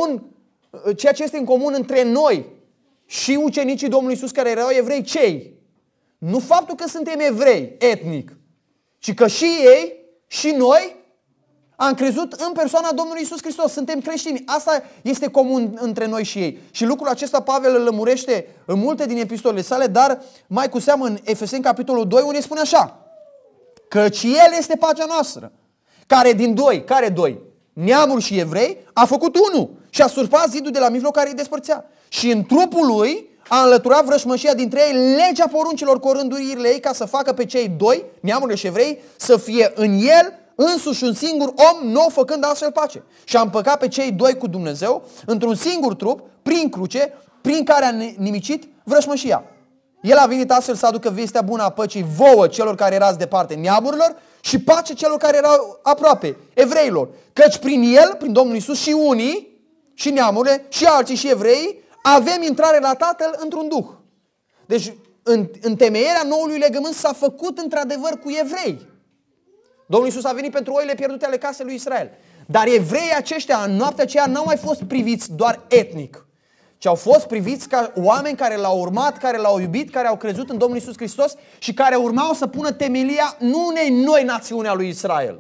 în comun între noi și ucenicii Domnului Iisus care erau evrei, cei? Nu faptul că suntem evrei etnic, ci că și ei și noi am crezut în persoana Domnului Iisus Hristos. Suntem creștini. Asta este comun între noi și ei. Și lucrul acesta Pavel îl lămurește în multe din epistolele sale, dar mai cu seamă în Efeseni capitolul 2, unde spune așa: căci El este pacea noastră, care din doi, care doi? Neamuri și evrei, a făcut unul și a surpat zidul de la mijloc care îi despărțea. Și în trupul lui a înlăturat vrășmășia dintre ei, legea poruncilor cu rânduirile ei, ca să facă pe cei doi, neamurile și evrei, să fie în el însuși un singur om, nou făcând astfel pace. Și a împăcat pe cei doi cu Dumnezeu într-un singur trup, prin cruce, prin care a nimicit vrășmășia. El a venit astfel să aducă vestea bună a păcii vouă celor care erați departe, neamurilor, și pace celor care erau aproape, evreilor. Căci prin el, prin Domnul Iisus, și unii, și neamurile, și alții, și evreii, avem intrare la Tatăl într-un duh. Deci, întemeierea noului legământ s-a făcut într-adevăr cu evrei. Domnul Iisus a venit pentru oile pierdute ale casei lui Israel. Dar evreii aceștia, în noaptea aceea, n-au mai fost priviți doar etnic, ci au fost priviți ca oameni care l-au urmat, care l-au iubit, care au crezut în Domnul Iisus Hristos și care urmau să pună temelia nu unei noi națiuni a lui Israel,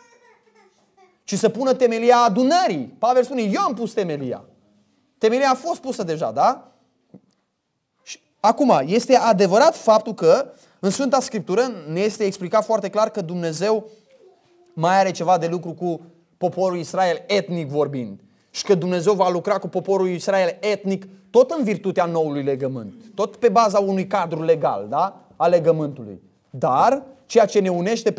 ci să pună temelia adunării. Pavel spune, eu am pus temelia. Temelia a fost pusă deja, da? Și acum, este adevărat faptul că în Sfânta Scriptură ne este explicat foarte clar că Dumnezeu mai are ceva de lucru cu poporul Israel, etnic vorbind. Și că Dumnezeu va lucra cu poporul Israel etnic tot în virtutea noului legământ. Tot pe baza unui cadru legal, da? A legământului. Dar ceea ce ne unește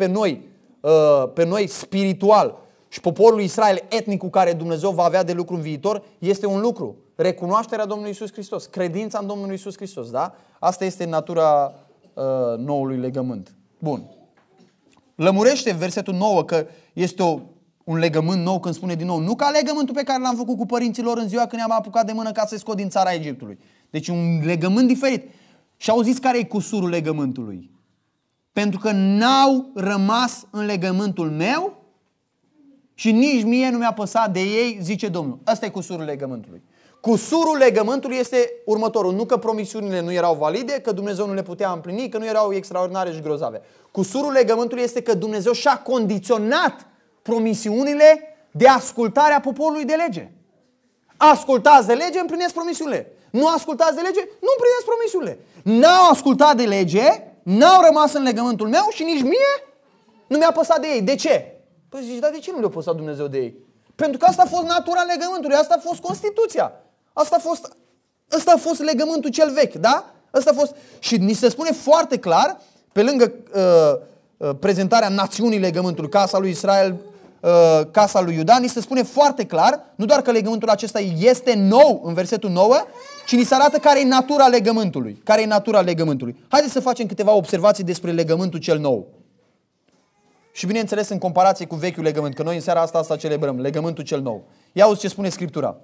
pe noi spiritual și poporul Israel etnic cu care Dumnezeu va avea de lucru în viitor este un lucru. Recunoașterea Domnului Iisus Hristos. Credința în Domnul Iisus Hristos, da? Asta este natura noului legământ. Bun. Lămurește versetul 9 că este un legământ nou când spune din nou, nu ca legământul pe care l-am făcut cu părinților în ziua când ne-am apucat de mână ca să-i scot din țara Egiptului. Deci un legământ diferit. Și auziți care e cusurul legământului? Pentru că n-au rămas în legământul meu și nici mie nu mi-a păsat de ei, zice Domnul. Ăsta e cusurul legământului. Cusurul legământului este următorul. Nu că promisiunile nu erau valide, că Dumnezeu nu le putea împlini, că nu erau extraordinare și grozave. Cusurul legământului este că Dumnezeu și-a condiționat promisiunile de ascultarea poporului de lege. Ascultați de lege, împlinesc promisiunile. Nu ascultați de lege, nu împlinesc promisiunile. N-au ascultat de lege, n-au rămas în legământul meu și nici mie nu mi-a păsat de ei. De ce? Păi zici, dar de ce nu le-a păsat Dumnezeu de ei? Pentru că asta a fost natura legământului, asta a fost Constituția. Asta a fost legământul cel vechi, da? Asta a fost. Și ni se spune foarte clar, pe lângă prezentarea națiunii legământului, casa lui Israel, casa lui Iuda, ni se spune foarte clar, nu doar că legământul acesta este nou în versetul 9, ci ni se arată care e natura legământului. Care e natura legământului. Haideți să facem câteva observații despre legământul cel nou. Și bineînțeles în comparație cu vechiul legământ, că noi în seara asta celebrăm, legământul cel nou. Ia auzi ce spune Scriptura.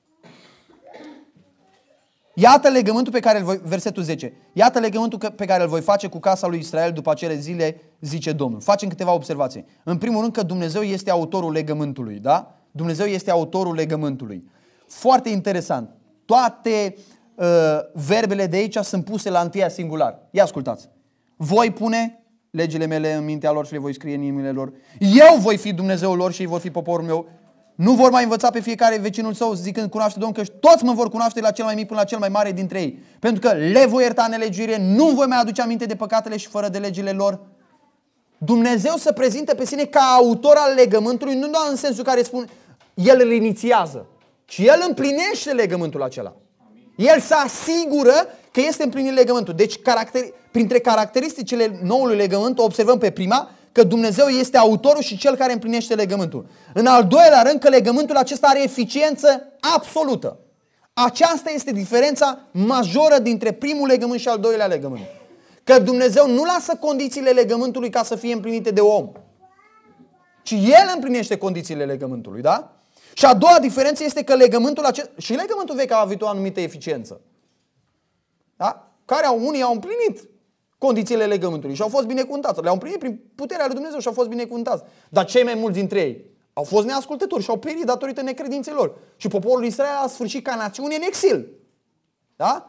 Iată legământul pe care îl voi, versetul 10. Iată legământul pe care îl voi face cu casa lui Israel după acele zile, zice Domnul. Facem câteva observații. În primul rând că Dumnezeu este autorul legământului, da? Dumnezeu este autorul legământului. Foarte interesant. Toate verbele de aici sunt puse la întâia singular. Ia ascultați. Voi pune legile mele în mintea lor și le voi scrie în inimile lor. Eu voi fi Dumnezeul lor și ei vor fi poporul meu. Nu vor mai învăța pe fiecare vecinul său zicând cunoaște Domnul, că toți mă vor cunoaște la cel mai mic până la cel mai mare dintre ei. Pentru că le voi ierta nelegiuire, nu voi mai aduce aminte de păcatele și fără de legile lor. Dumnezeu se prezintă pe sine ca autor al legământului, nu doar în sensul care spune, El îl inițiază, ci El împlinește legământul acela. El se asigură că este împlinit legământul. Deci printre caracteristicile noului legământ observăm pe prima că Dumnezeu este autorul și cel care împlinește legământul. În al doilea rând că legământul acesta are eficiență absolută. Aceasta este diferența majoră dintre primul legământ și al doilea legământ. Că Dumnezeu nu lasă condițiile legământului ca să fie împlinite de om, ci El împlinește condițiile legământului, da? Și a doua diferență este că legământul acesta, și legământul vechi a avut o anumită eficiență, da? Care unii au împlinit condițiile legământului și au fost binecuvântați. Le-au împlinit prin puterea lui Dumnezeu și au fost binecuvântați. Dar cei mai mulți dintre ei au fost neascultători și au perit datorită necredinței lor. Și poporul Israel a sfârșit ca națiune în exil. Da?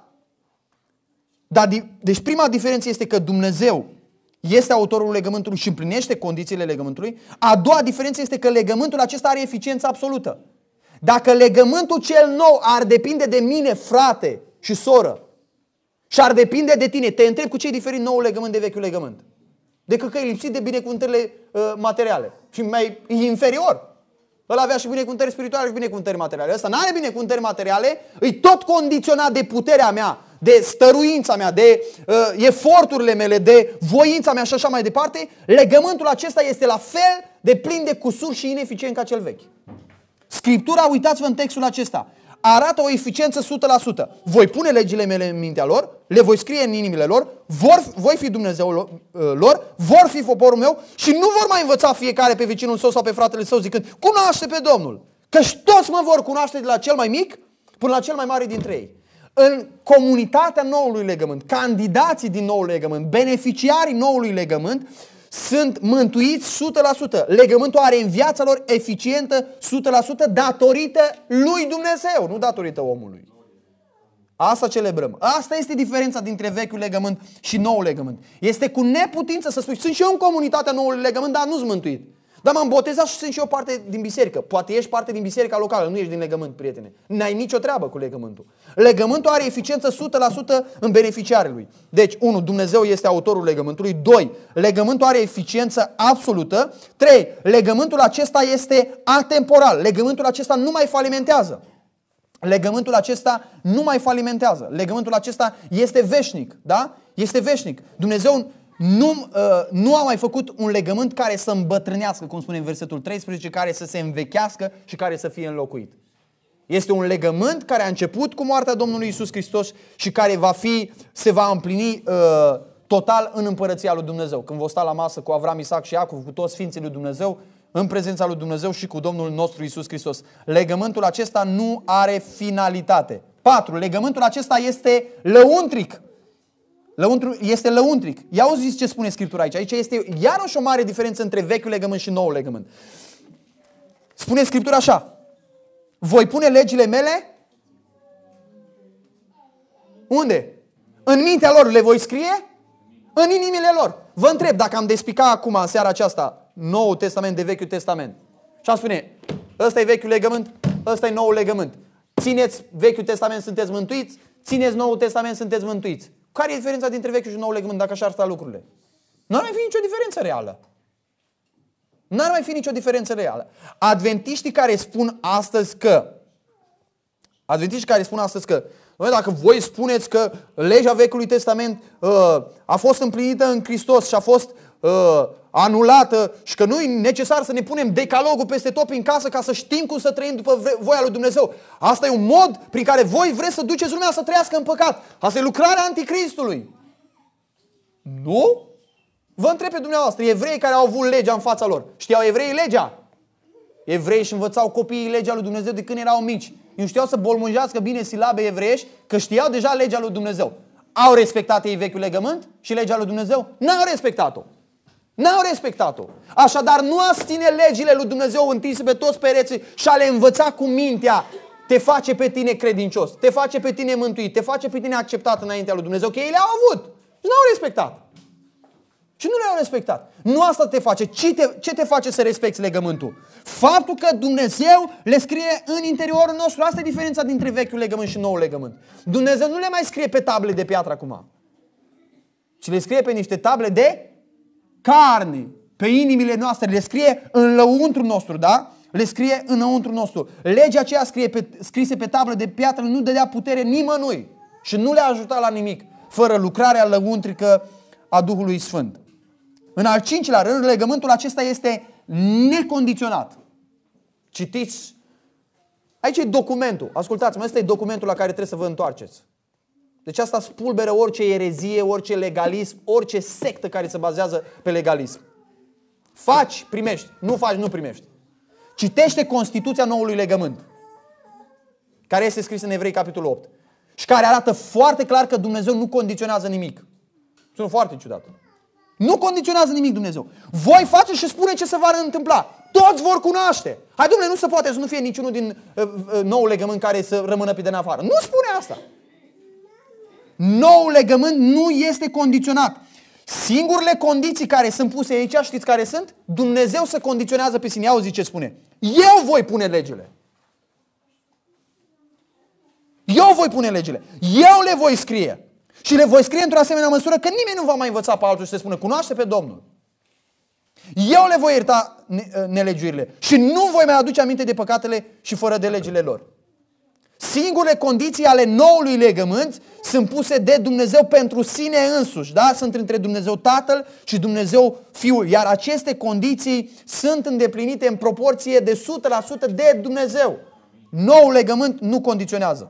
Deci prima diferență este că Dumnezeu este autorul legământului și împlinește condițiile legământului. A doua diferență este că legământul acesta are eficiență absolută. Dacă legământul cel nou ar depinde de mine, frate și soră, și ar depinde de tine, te întreb cu ce e diferit noul legământ de vechiul legământ. Decât că e lipsit de binecuvântările materiale. Și mai e inferior. Ăla avea și binecuvântări spirituale și binecuvântări materiale. Ăsta n-are binecuvântări materiale, e tot condiționat de puterea mea, de stăruința mea, de eforturile mele, de voința mea și așa mai departe. Legământul acesta este la fel de plin de cusuri și ineficient ca cel vechi. Scriptura, uitați-vă în textul acesta, arată o eficiență 100%. Voi pune legile mele în mintea lor, le voi scrie în inimile lor, voi fi Dumnezeul lor, vor fi poporul meu și nu vor mai învăța fiecare pe vecinul său sau pe fratele său zicând, cunoaște pe Domnul, căci toți mă vor cunoaște de la cel mai mic până la cel mai mare dintre ei. În comunitatea noului legământ, candidații din noul legământ, beneficiarii noului legământ, sunt mântuiți 100%. Legământul are în viața lor eficientă 100% datorită lui Dumnezeu, nu datorită omului. Asta celebrăm. Asta este diferența dintre vechiul legământ și noul legământ. Este cu neputință să spui, sunt și eu în comunitatea noului legământ, dar nu-s mântuit. Dar m-am botezat și sunt și eu parte din biserică. Poate ești parte din biserica locală, nu ești din legământ, prietene. N-ai nicio treabă cu legământul. Legământul are eficiență 100% în beneficiarul lui. Deci, 1. Dumnezeu este autorul legământului. 2. Legământul are eficiență absolută. 3. Legământul acesta este atemporal. Legământul acesta nu mai falimentează. Legământul acesta nu mai falimentează. Legământul acesta este veșnic. Da? Este veșnic. Dumnezeu nu a mai făcut un legământ care să îmbătrânească, cum spune în versetul 13, care să se învechească și care să fie înlocuit. Este un legământ care a început cu moartea Domnului Iisus Hristos și care se va împlini total în împărăția lui Dumnezeu. Când vor sta la masă cu Avram, Isaac și Iacov, cu toți sfinții lui Dumnezeu, în prezența lui Dumnezeu și cu Domnul nostru Iisus Hristos. Legământul acesta nu are finalitate. 4. Legământul acesta este lăuntric. Este lăuntric. Ia auziți ce spune Scriptura aici. Aici este iarăși o mare diferență între vechiul legământ și noul legământ. Spune Scriptura așa. Voi pune legile mele? Unde? În mintea lor le voi scrie? În inimile lor. Vă întreb dacă am despica acum, în seara aceasta, Noul Testament de Vechiul Testament. Și am spune, ăsta e vechiul legământ, ăsta e noul legământ. Țineți Vechiul Testament, sunteți mântuiți, țineți Noul Testament, sunteți mântuiți. Care e diferența dintre vechiul și noul legământ dacă așa ar sta lucrurile? Nu ar mai fi nicio diferență reală. Nu ar mai fi nicio diferență reală. Adventiștii care spun astăzi că dacă voi spuneți că legea Vechiului Testament a fost împlinită în Hristos și a fost anulată și că nu e necesar să ne punem decalogul peste tot prin casă ca să știm cum să trăim după voia lui Dumnezeu. Asta e un mod prin care voi vreți să duceți lumea să trăiască în păcat. Asta e lucrarea anticristului. Nu? Vă întreb pe dumneavoastră, evreii care au avut legea în fața lor, știau evreii legea? Evreii își învățau copiii legea lui Dumnezeu de când erau mici. Nu știau să bolmânjească bine silabe evreiești, că știau deja legea lui Dumnezeu. Au respectat ei vechiul legământ și legea lui Dumnezeu? N-au respectat-o. N-au respectat-o. Așadar, nu a ține legile lui Dumnezeu întinse pe toți pereții și a le învăța cu mintea te face pe tine credincios, te face pe tine mântuit, te face pe tine acceptat înaintea lui Dumnezeu, că ei le-au avut și n-au respectat. Și nu le-au respectat. Nu asta te face. Ce te face să respecti legământul? Faptul că Dumnezeu le scrie în interiorul nostru. Asta e diferența dintre vechiul legământ și noul legământ. Dumnezeu nu le mai scrie pe table de piatră acum, ci le scrie pe niște table de carne, pe inimile noastre. Le scrie în lăuntru nostru, da? Le scrie înăuntru nostru. Legea aceea scrisă pe tablă de piatră nu dădea putere nimănui. Și nu le-a ajutat la nimic fără lucrarea lăuntrică a Duhului Sfânt. În al cincilea rând, legământul acesta este necondiționat. Citiți. Aici e documentul. Ascultați-mă, ăsta e documentul la care trebuie să vă întoarceți. Deci asta spulberă orice erezie, orice legalism, orice sectă care se bazează pe legalism. Faci, primești. Nu faci, nu primești. Citește Constituția noului legământ, care este scris în Evrei, capitolul 8. Și care arată foarte clar că Dumnezeu nu condiționează nimic. Sună foarte ciudat. Nu condiționează nimic Dumnezeu. Voi face și spune ce se va întâmpla. Toți vor cunoaște. Hai, Dumnezeu, nu se poate să nu fie niciunul din noul legământ care să rămână pe din afară. Nu spune asta. Noul legământ nu este condiționat. Singurele condiții care sunt puse aici, știți care sunt? Dumnezeu se condiționează pe sine. Auzi ce spune. Eu voi pune legile. Eu voi pune legile. Eu le voi scrie. Și le voi scrie într-o asemenea măsură că nimeni nu va mai învăța pe altul și să spună cunoaște pe Domnul. Eu le voi ierta nelegiuirile și nu voi mai aduce aminte de păcatele și fără de legile lor. Singurele condiții ale noului legământ sunt puse de Dumnezeu pentru sine însuși. Da? Sunt între Dumnezeu Tatăl și Dumnezeu Fiul. Iar aceste condiții sunt îndeplinite în proporție de 100% de Dumnezeu. Noul legământ nu condiționează.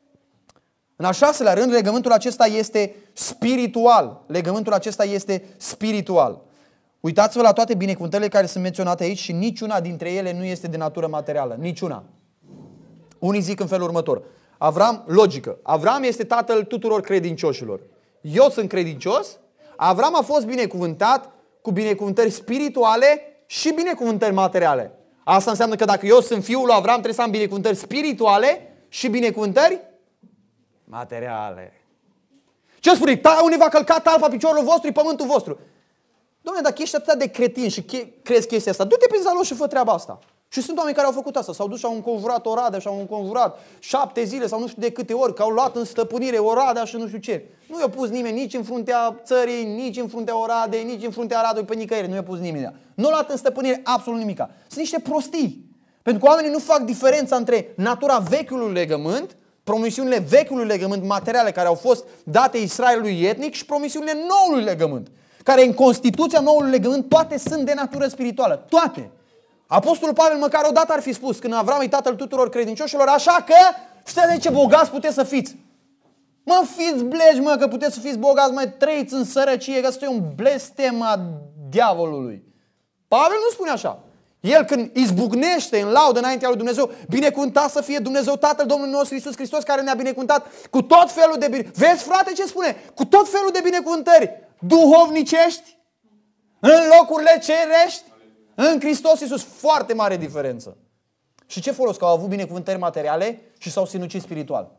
În al șaselea rând, legământul acesta este spiritual. Legământul acesta este spiritual. Uitați-vă la toate binecuvântările care sunt menționate aici și niciuna dintre ele nu este de natură materială. Niciuna. Unii zic în felul următor. Avram, logică. Avram este tatăl tuturor credincioșilor. Eu sunt credincios. Avram a fost binecuvântat cu binecuvântări spirituale și binecuvântări materiale. Asta înseamnă că dacă eu sunt fiul lui Avram, trebuie să am binecuvântări spirituale și binecuvântări materiale. Ce spune? Unii va călca talpa piciorului vostru, e pământul vostru. Dom'le, dacă ești atât de cretin și crezi chestia asta, du-te prin Zalos și fă treaba asta. Și sunt oameni care au făcut asta. S-au dus și au înconjurat Oradea și au înconjurat 7 zile sau nu știu de câte ori, că au luat în stăpânire Oradea și nu știu ce. Nu i-a pus nimeni nici în fruntea țării, nici în fruntea Oradei, nici în fruntea Aradului, pe nicăieri. Nu i-a pus nimeni. Nu a luat în stăpânire absolut nimica. Sunt niște prostii. Pentru că oamenii nu fac diferența între natura vechiului legământ, promisiunile vechiului legământ materiale care au fost date Israelului etnic și promisiunile noului legământ, care în Constituția noului legământ toate sunt de natură spirituală. Toate. Apostolul Pavel măcar odată ar fi spus, când Avram e tatăl tuturor credincioșilor, așa că, știți de ce bogați puteți să fiți? Mă, fiți bleji, mă, că puteți să fiți bogați, mai trăiți în sărăcie, că asta e un blestem a diavolului. Pavel nu spune așa. El când izbucnește în laudă înaintea lui Dumnezeu, binecuvântat să fie Dumnezeu Tatăl Domnului nostru Iisus Hristos, care ne-a binecuvântat cu tot felul de binecuvântări. Vezi, frate, ce spune? Cu tot felul de binecuvântări duhovnicești, în locurile cerești, în Hristos Iisus. Foarte mare diferență. Și ce folos? Că au avut binecuvântări materiale și s-au sinucis spiritual.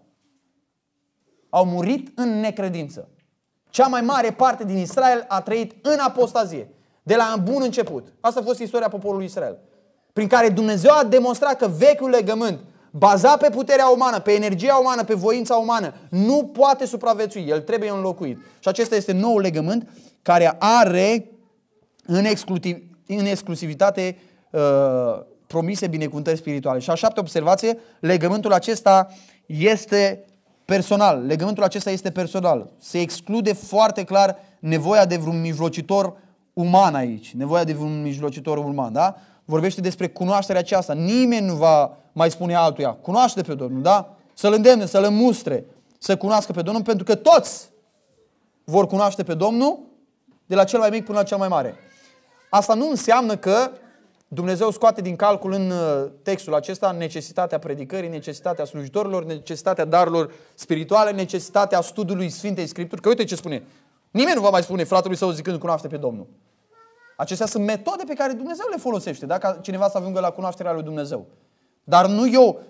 Au murit în necredință. Cea mai mare parte din Israel a trăit în apostazie. De la bun început. Asta a fost istoria poporului Israel. Prin care Dumnezeu a demonstrat că vechiul legământ, bazat pe puterea umană, pe energia umană, pe voința umană, nu poate supraviețui. El trebuie înlocuit. Și acesta este noul legământ care are în exclusivitate promise binecuvântări spirituale. Și a șaptea observație, legământul acesta este personal. Legământul acesta este personal. Se exclude foarte clar nevoia de vreun mijlocitor uman aici. Nevoia de vreun mijlocitor uman, da? Vorbește despre cunoașterea aceasta. Nimeni nu va mai spune altuia. Cunoaște pe Domnul, da? Să-L îndemne, să-L înmustre, să cunoască pe Domnul, pentru că toți vor cunoaște pe Domnul, de la cel mai mic până la cel mai mare. Asta nu înseamnă că Dumnezeu scoate din calcul în textul acesta necesitatea predicării, necesitatea slujitorilor, necesitatea darurilor spirituale, necesitatea studiului Sfintei Scripturi. Că uite ce spune. Nimeni nu va mai spune fratelui său zicând cunoaște pe Domnul. Acestea sunt metode pe care Dumnezeu le folosește, da? Ca cineva să ajungă la cunoașterea lui Dumnezeu. Dar nu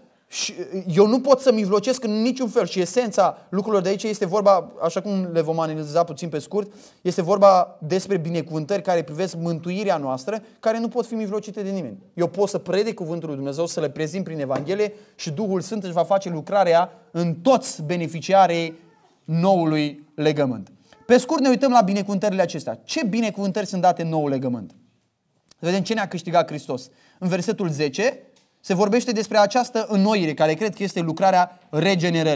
eu nu pot să mijlocesc în niciun fel. Și esența lucrurilor de aici este vorba, așa cum le vom analiza puțin pe scurt, este vorba despre binecuvântări care privesc mântuirea noastră, care nu pot fi mijlocite de nimeni. Eu pot să predic cuvântul lui Dumnezeu, să le prezint prin Evanghelie și Duhul Sfânt își va face lucrarea în toți beneficiarii noului legământ. Pe scurt ne uităm la binecuvântările acestea. Ce binecuvântări sunt date în noul legământ? Să vedem ce ne-a câștigat Hristos. În versetul 10 se vorbește despre această înnoire, care cred că este lucrarea regenerării.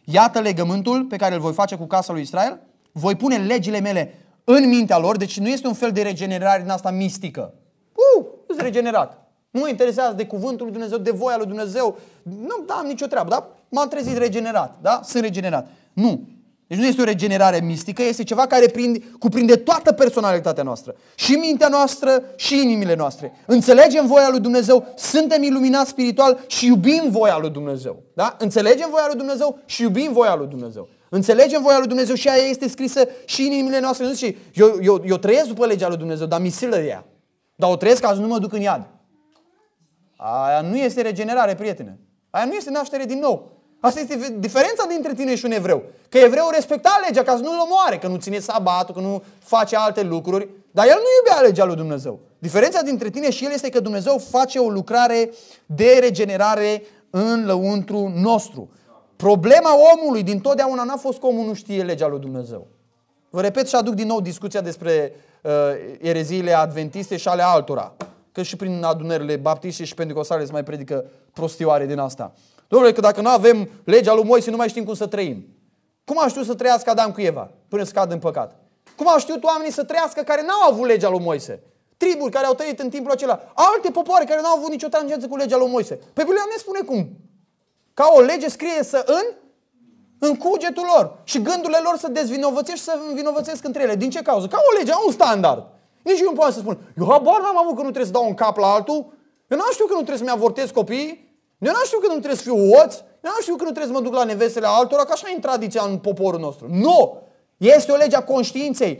Iată legământul pe care îl voi face cu casa lui Israel. Voi pune legile mele în mintea lor. Deci nu este un fel de regenerare din asta mistică. Ești regenerat. Nu mă interesează de cuvântul lui Dumnezeu, de voia lui Dumnezeu. Nu am nicio treabă, da? M-am trezit regenerat, da? Sunt regenerat. Nu. Deci nu este o regenerare mistică, este ceva care cuprinde toată personalitatea noastră. Și mintea noastră și inimile noastre. Înțelegem voia lui Dumnezeu, suntem iluminați spiritual și iubim voia lui Dumnezeu. Da? Înțelegem voia lui Dumnezeu și iubim voia lui Dumnezeu. Înțelegem voia lui Dumnezeu și aia este scrisă și în inimile noastre. Nu zice, eu trăiesc după legea lui Dumnezeu, dar mi silă de ea. Dar o trăiesc ca să nu mă duc în iad. Aia nu este regenerare, prietene. Aia nu este naștere din nou. Asta este diferența dintre tine și un evreu. Că evreul respecta legea ca să nu-l omoare, că nu ține sabatul, că nu face alte lucruri. Dar el nu iubea legea lui Dumnezeu. Diferența dintre tine și el este că Dumnezeu face o lucrare de regenerare în lăuntru nostru. Problema omului dintotdeauna n-a fost că omul nu știe legea lui Dumnezeu. Vă repet și aduc din nou discuția despre ereziile adventiste și ale altora. Că și prin adunările baptiste și pentecostale se mai predică prostioare din asta. Dom'le, că dacă nu avem legea lui Moise, nu mai știm cum să trăim. Cum a știut să trăiască Adam cu Eva până să cadă în păcat? Cum au știut oamenii să trăiască care n-au avut legea lui Moise? Triburi care au trăit în timpul acela. Alte popoare care n-au avut nicio tangență cu legea lui Moise. Pe Biblia ne spune cum. Ca o lege scrie în cugetul lor. Și gândurile lor să dezvinovățești și să învinovățesc între ele. Din ce cauză? Ca o lege, au un standard. Nici eu nu pot să spun. Eu habar n-am avut că nu trebuie să dau un cap la altul. Eu n-am știut că nu trebuie să-mi avortez copiii. Eu n-am știut că nu trebuie să fiu oț. Eu n-am știut că nu trebuie să mă duc la nevestele altora. Că așa e în tradiția în poporul nostru. Nu! Este o lege a conștiinței.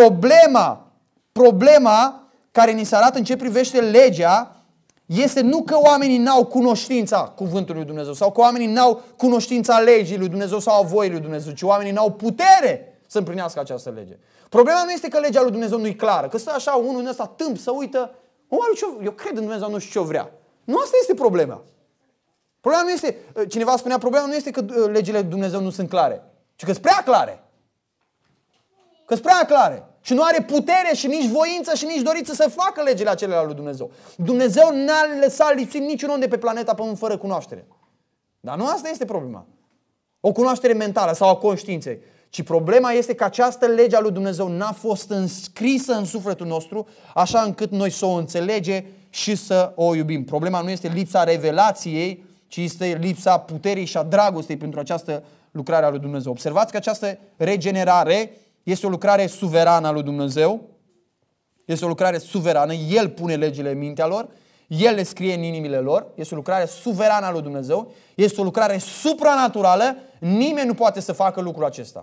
Problema care ni se arată în ce privește legea este nu că oamenii n-au cunoștința cuvântului lui Dumnezeu sau că oamenii n-au cunoștința legii lui Dumnezeu sau a voii lui Dumnezeu, ci oamenii n-au putere să împlinească această lege. Problema nu este că legea lui Dumnezeu nu e clară, că stă așa unul în ăsta tâmp să uită, eu cred în Dumnezeu, nu știu ce vrea. Nu asta este problema. Problema nu este, cineva spunea, problema nu este că legile lui Dumnezeu nu sunt clare, ci că sunt prea clare. Că sunt prea clare. Și nu are putere și nici voință și nici dorință să facă legile acelea lui Dumnezeu. Dumnezeu n-a lăsat lipsit niciun om de pe planeta Pământ fără cunoaștere. Dar nu asta este problema. O cunoaștere mentală sau a conștiinței. Ci problema este că această lege a lui Dumnezeu n-a fost înscrisă în sufletul nostru așa încât noi să o înțelegem și să o iubim. Problema nu este lipsa revelației, ci este lipsa puterii și a dragostei pentru această lucrare a lui Dumnezeu. Observați că această regenerare este o lucrare suverană a lui Dumnezeu. Este o lucrare suverană. El pune legile în mintea lor. El le scrie în inimile lor. Este o lucrare suverană a lui Dumnezeu. Este o lucrare supranaturală. Nimeni nu poate să facă lucrul acesta.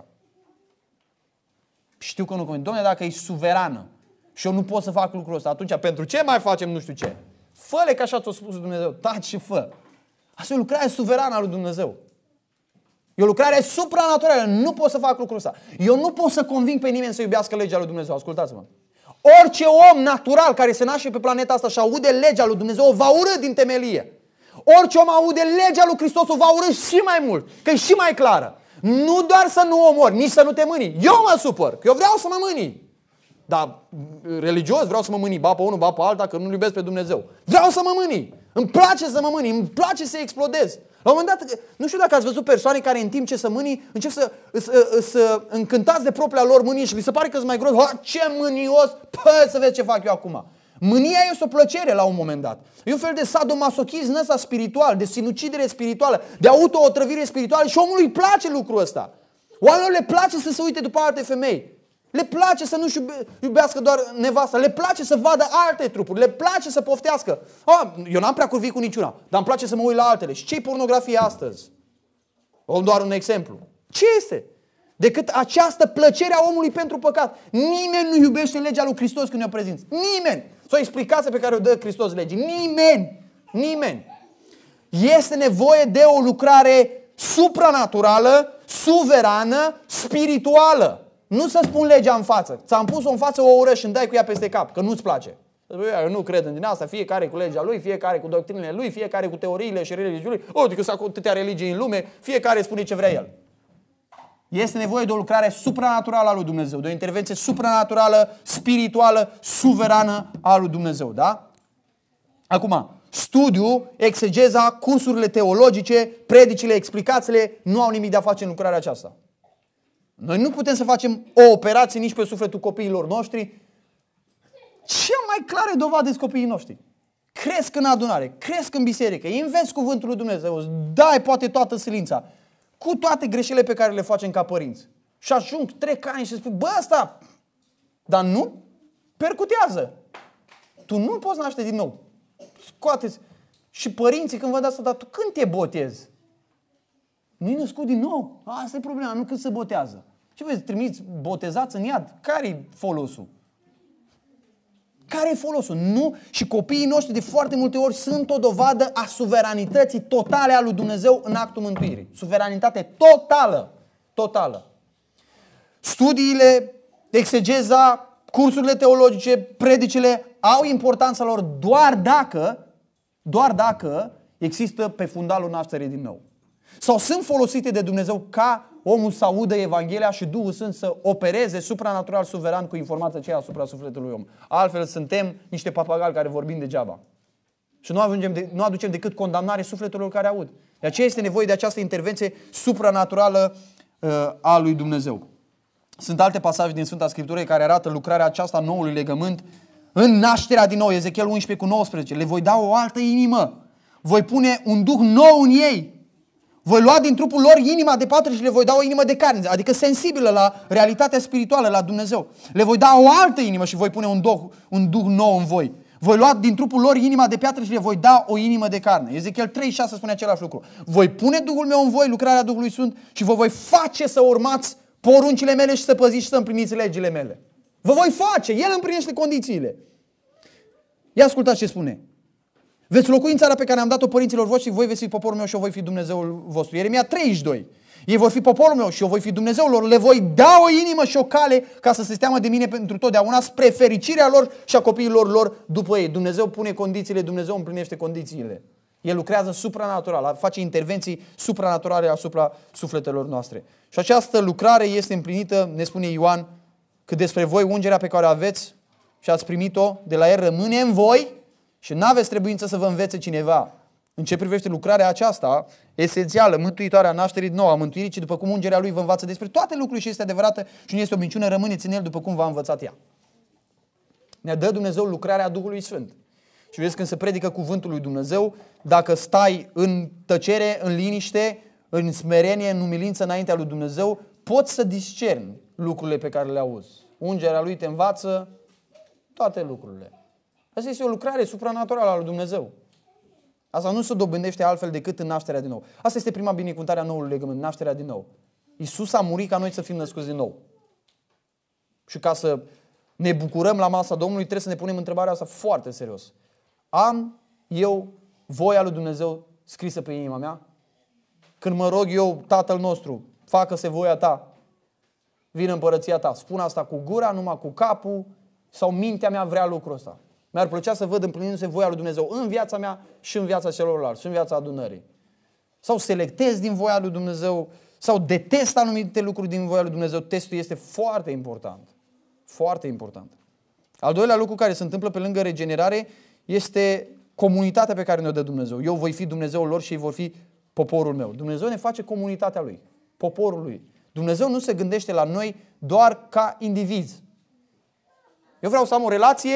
Știu că nu convine. Dom'le, dacă e suverană și eu nu pot să fac lucrul ăsta, atunci pentru ce mai facem nu știu ce? Fă-le că așa ți-a spus Dumnezeu. Taci și fă. Asta e o lucrare suverană a lui Dumnezeu. E o lucrare supranaturală. Nu pot să fac lucrul ăsta. Eu nu pot să conving pe nimeni să iubească legea lui Dumnezeu. Ascultați-mă. Orice om natural care se naște pe planeta asta și aude legea lui Dumnezeu o va urâ din temelie. Orice om aude legea lui Hristos o va urâ și mai mult. Că e și mai clară. Nu doar să nu omori, nici să nu te mâni. Eu mă supăr, că eu vreau să mă mâni. Dar religios vreau să mă mâni, ba pe unul, ba pe alta, că nu-L iubesc pe Dumnezeu. Vreau să mă mâni. Îmi place să mă mâni, îmi place să explodez. La un moment dat, nu știu dacă ați văzut persoane care în timp ce să mâni, încep să încântați de propria lor mânie și li se pare că sunt mai gros. Ce mânios! Păi, să vezi ce fac eu acum. Mânia este o plăcere la un moment dat. E un fel de sadomasochism ăsta spiritual, de sinucidere spirituală, de auto-otrăvire spirituală și omului îi place lucrul ăsta. Oamenilor le place să se uite după alte femei. Le place să nu-și iubească doar nevasta. Le place să vadă alte trupuri. Le place să poftească. Eu n-am prea curvit cu niciuna, dar îmi place să mă uit la altele. Și ce-i pornografie astăzi? Doar un exemplu. Ce este? Decât această plăcere a omului pentru păcat. Nimeni nu iubește legea lui Hristos când o prezinți. Nimeni. Sau explicația pe care o dă Hristos legii. Nimeni. Nimeni. Este nevoie de o lucrare supranaturală, suverană, spirituală. Nu să spun legea în față. Ți-am pus-o în față, o urăști și îmi dai cu ea peste cap, că nu-ți place. Eu nu cred în din asta, fiecare cu legea lui, fiecare cu doctrinele lui, fiecare cu teoriile și religiile lui. Uite că sunt atâtea religii în lume, fiecare spune ce vrea el. Este nevoie de o lucrare supranaturală a lui Dumnezeu, de o intervenție supranaturală, spirituală, suverană a lui Dumnezeu, da? Acum, studiu, exegeza, cursurile teologice, predicile, explicațiile nu au nimic de a face în lucrarea aceasta. Noi nu putem să facem o operație nici pe sufletul copiilor noștri. Cea mai clară dovadă sunt copiii noștri. Cresc în adunare, cresc în biserică, îi înveți cuvântul lui Dumnezeu, dai poate toată silința, cu toate greșelile pe care le facem ca părinți. Și ajung, trec ani și spui, bă, ăsta, dar nu percutează. Tu nu poți naște din nou. Scoateți. Și părinții când văd asta, dar tu când te botezi? Nu-i născut din nou. Asta e problema, nu când se botează. Ce vezi, trimiți botezați în iad? Care-i folosul? Care e folosul? Nu. Și copiii noștri de foarte multe ori sunt o dovadă a suveranității totale a lui Dumnezeu în actul mântuirii. Suveranitate totală. Totală. Studiile, exegeza, cursurile teologice, predicile au importanța lor doar dacă există pe fundalul nașterii din nou. Sau sunt folosite de Dumnezeu ca omul să audă Evanghelia și Duhul Sfânt să opereze supranatural suveran cu informația aceea asupra sufletului om. Altfel suntem niște papagali care vorbim degeaba. Și nu aducem decât condamnare sufletelor care aud. De aceea este nevoie de această intervenție supranaturală a lui Dumnezeu. Sunt alte pasaje din Sfânta Scriptură care arată lucrarea aceasta noului legământ în nașterea din nou. Ezechiel 11:19. Le voi da o altă inimă. Voi pune un duh nou în ei. Voi lua din trupul lor inima de piatră și le voi da o inimă de carne, adică sensibilă la realitatea spirituală, la Dumnezeu. Le voi da o altă inimă și voi pune un duh nou în voi. Voi lua din trupul lor inima de piatră și le voi da o inimă de carne. Ezechiel 3:6 spune același lucru. Voi pune Duhul meu în voi, lucrarea Duhului Sfânt, și vă voi face să urmați poruncile mele și să păziți și să împliniți legile mele. Vă voi face, El împlinește condițiile. Ia ascultați ce spune. Veți locui în țara pe care am dat-o părinților voștri, voi veți fi poporul meu și eu voi fi Dumnezeul vostru. Ieremia 32. Ei vor fi poporul meu și eu voi fi Dumnezeul lor. Le voi da o inimă și o cale ca să se teamă de mine pentru totdeauna, spre fericirea lor și a copiilor lor după ei. Dumnezeu pune condițiile, Dumnezeu împlinește condițiile. El lucrează supranatural, face intervenții supranaturale asupra sufletelor noastre. Și această lucrare este împlinită, ne spune Ioan, că despre voi ungerea pe care o aveți și ați primit-o de la El rămâne în voi și n-aveți trebuință să vă învețe cineva. În ce privește lucrarea aceasta esențială, mântuitoarea nașterii din nou a mântuirii, ci după cum ungerea Lui vă învață despre toate lucrurile și este adevărată și nu este o minciună, rămâneți în El după cum v-a învățat ea. Ne dă Dumnezeu lucrarea Duhului Sfânt. Și vezi, când se predică cuvântul lui Dumnezeu, dacă stai în tăcere, în liniște, în smerenie, în umilință înaintea lui Dumnezeu, poți să discerni lucrurile pe care le auzi. Ungerea Lui te învață toate lucrurile. Asta este o lucrare supranaturală a lui Dumnezeu. Asta nu se dobândește altfel decât în nașterea din nou. Asta este prima binecuvântare a noului legământ, nașterea din nou. Iisus a murit ca noi să fim născuți din nou. Și ca să ne bucurăm la masa Domnului, trebuie să ne punem întrebarea asta foarte serios. Am eu voia lui Dumnezeu scrisă pe inima mea? Când mă rog eu, Tatăl nostru, facă-se voia ta, vină împărăția ta. Spun asta cu gura, numai cu capul, sau mintea mea vrea lucrul ăsta. Mi-ar plăcea să văd împlinindu-se voia lui Dumnezeu în viața mea și în viața celorlalți, și în viața adunării. Sau selectez din voia lui Dumnezeu, sau detest anumite lucruri din voia lui Dumnezeu. Testul este foarte important. Foarte important. Al doilea lucru care se întâmplă pe lângă regenerare este comunitatea pe care ne-o dă Dumnezeu. Eu voi fi Dumnezeul lor și ei vor fi poporul meu. Dumnezeu ne face comunitatea Lui, poporul Lui. Dumnezeu nu se gândește la noi doar ca indivizi. Eu vreau să am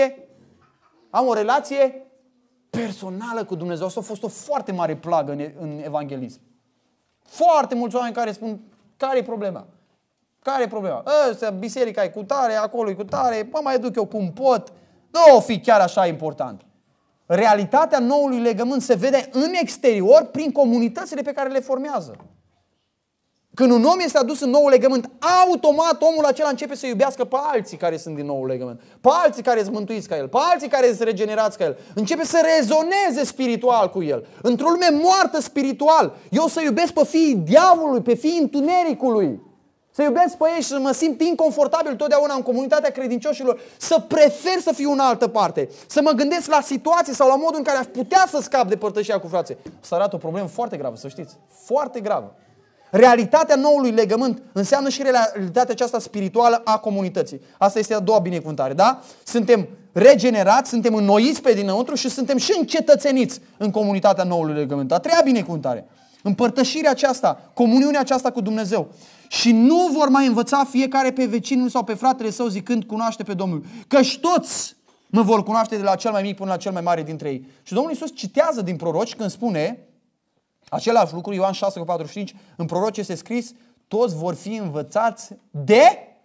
o relație personală cu Dumnezeu. Asta a fost o foarte mare plagă în evanghelism. Foarte mulți oameni care spun, care e problema? Care e problema? Biserica e cu tare, acolo e cu tare, mă mai duc eu cum pot. Nu o fi chiar așa important. Realitatea noului legământ se vede în exterior prin comunitățile pe care le formează. Când un om este adus în noul legământ, automat omul acela începe să iubească pe alții care sunt din noul legământ, pe alții care sunt mântuiți ca el, pe alții care sunt regenerați ca el. Începe să rezoneze spiritual cu el. Într-o lume moartă spiritual, eu să iubesc pe fiii diavolului, pe fiii întunericului. Să iubesc pe ei și să mă simt inconfortabil totdeauna în comunitatea credincioșilor, să prefer să fiu în altă parte, să mă gândesc la situații sau la modul în care aș putea să scap de părtășia cu frații. Asta arată o problemă foarte gravă, să știți. Foarte gravă. Realitatea noului legământ înseamnă și realitatea aceasta spirituală a comunității. Asta este a doua binecuvântare, da? Suntem regenerați, suntem înnoiți pe dinăuntru și suntem și încetățeniți în comunitatea noului legământ. A treia binecuvântare. Împărtășirea aceasta, comuniunea aceasta cu Dumnezeu. Și nu vor mai învăța fiecare pe vecinul sau pe fratele său zicând cunoaște pe Domnul. Căci toți mă vor cunoaște de la cel mai mic până la cel mai mare dintre ei. Și Domnul Iisus citează din proroci când spune același lucru, Ioan 6,45, în proroci este scris, toți vor fi învățați de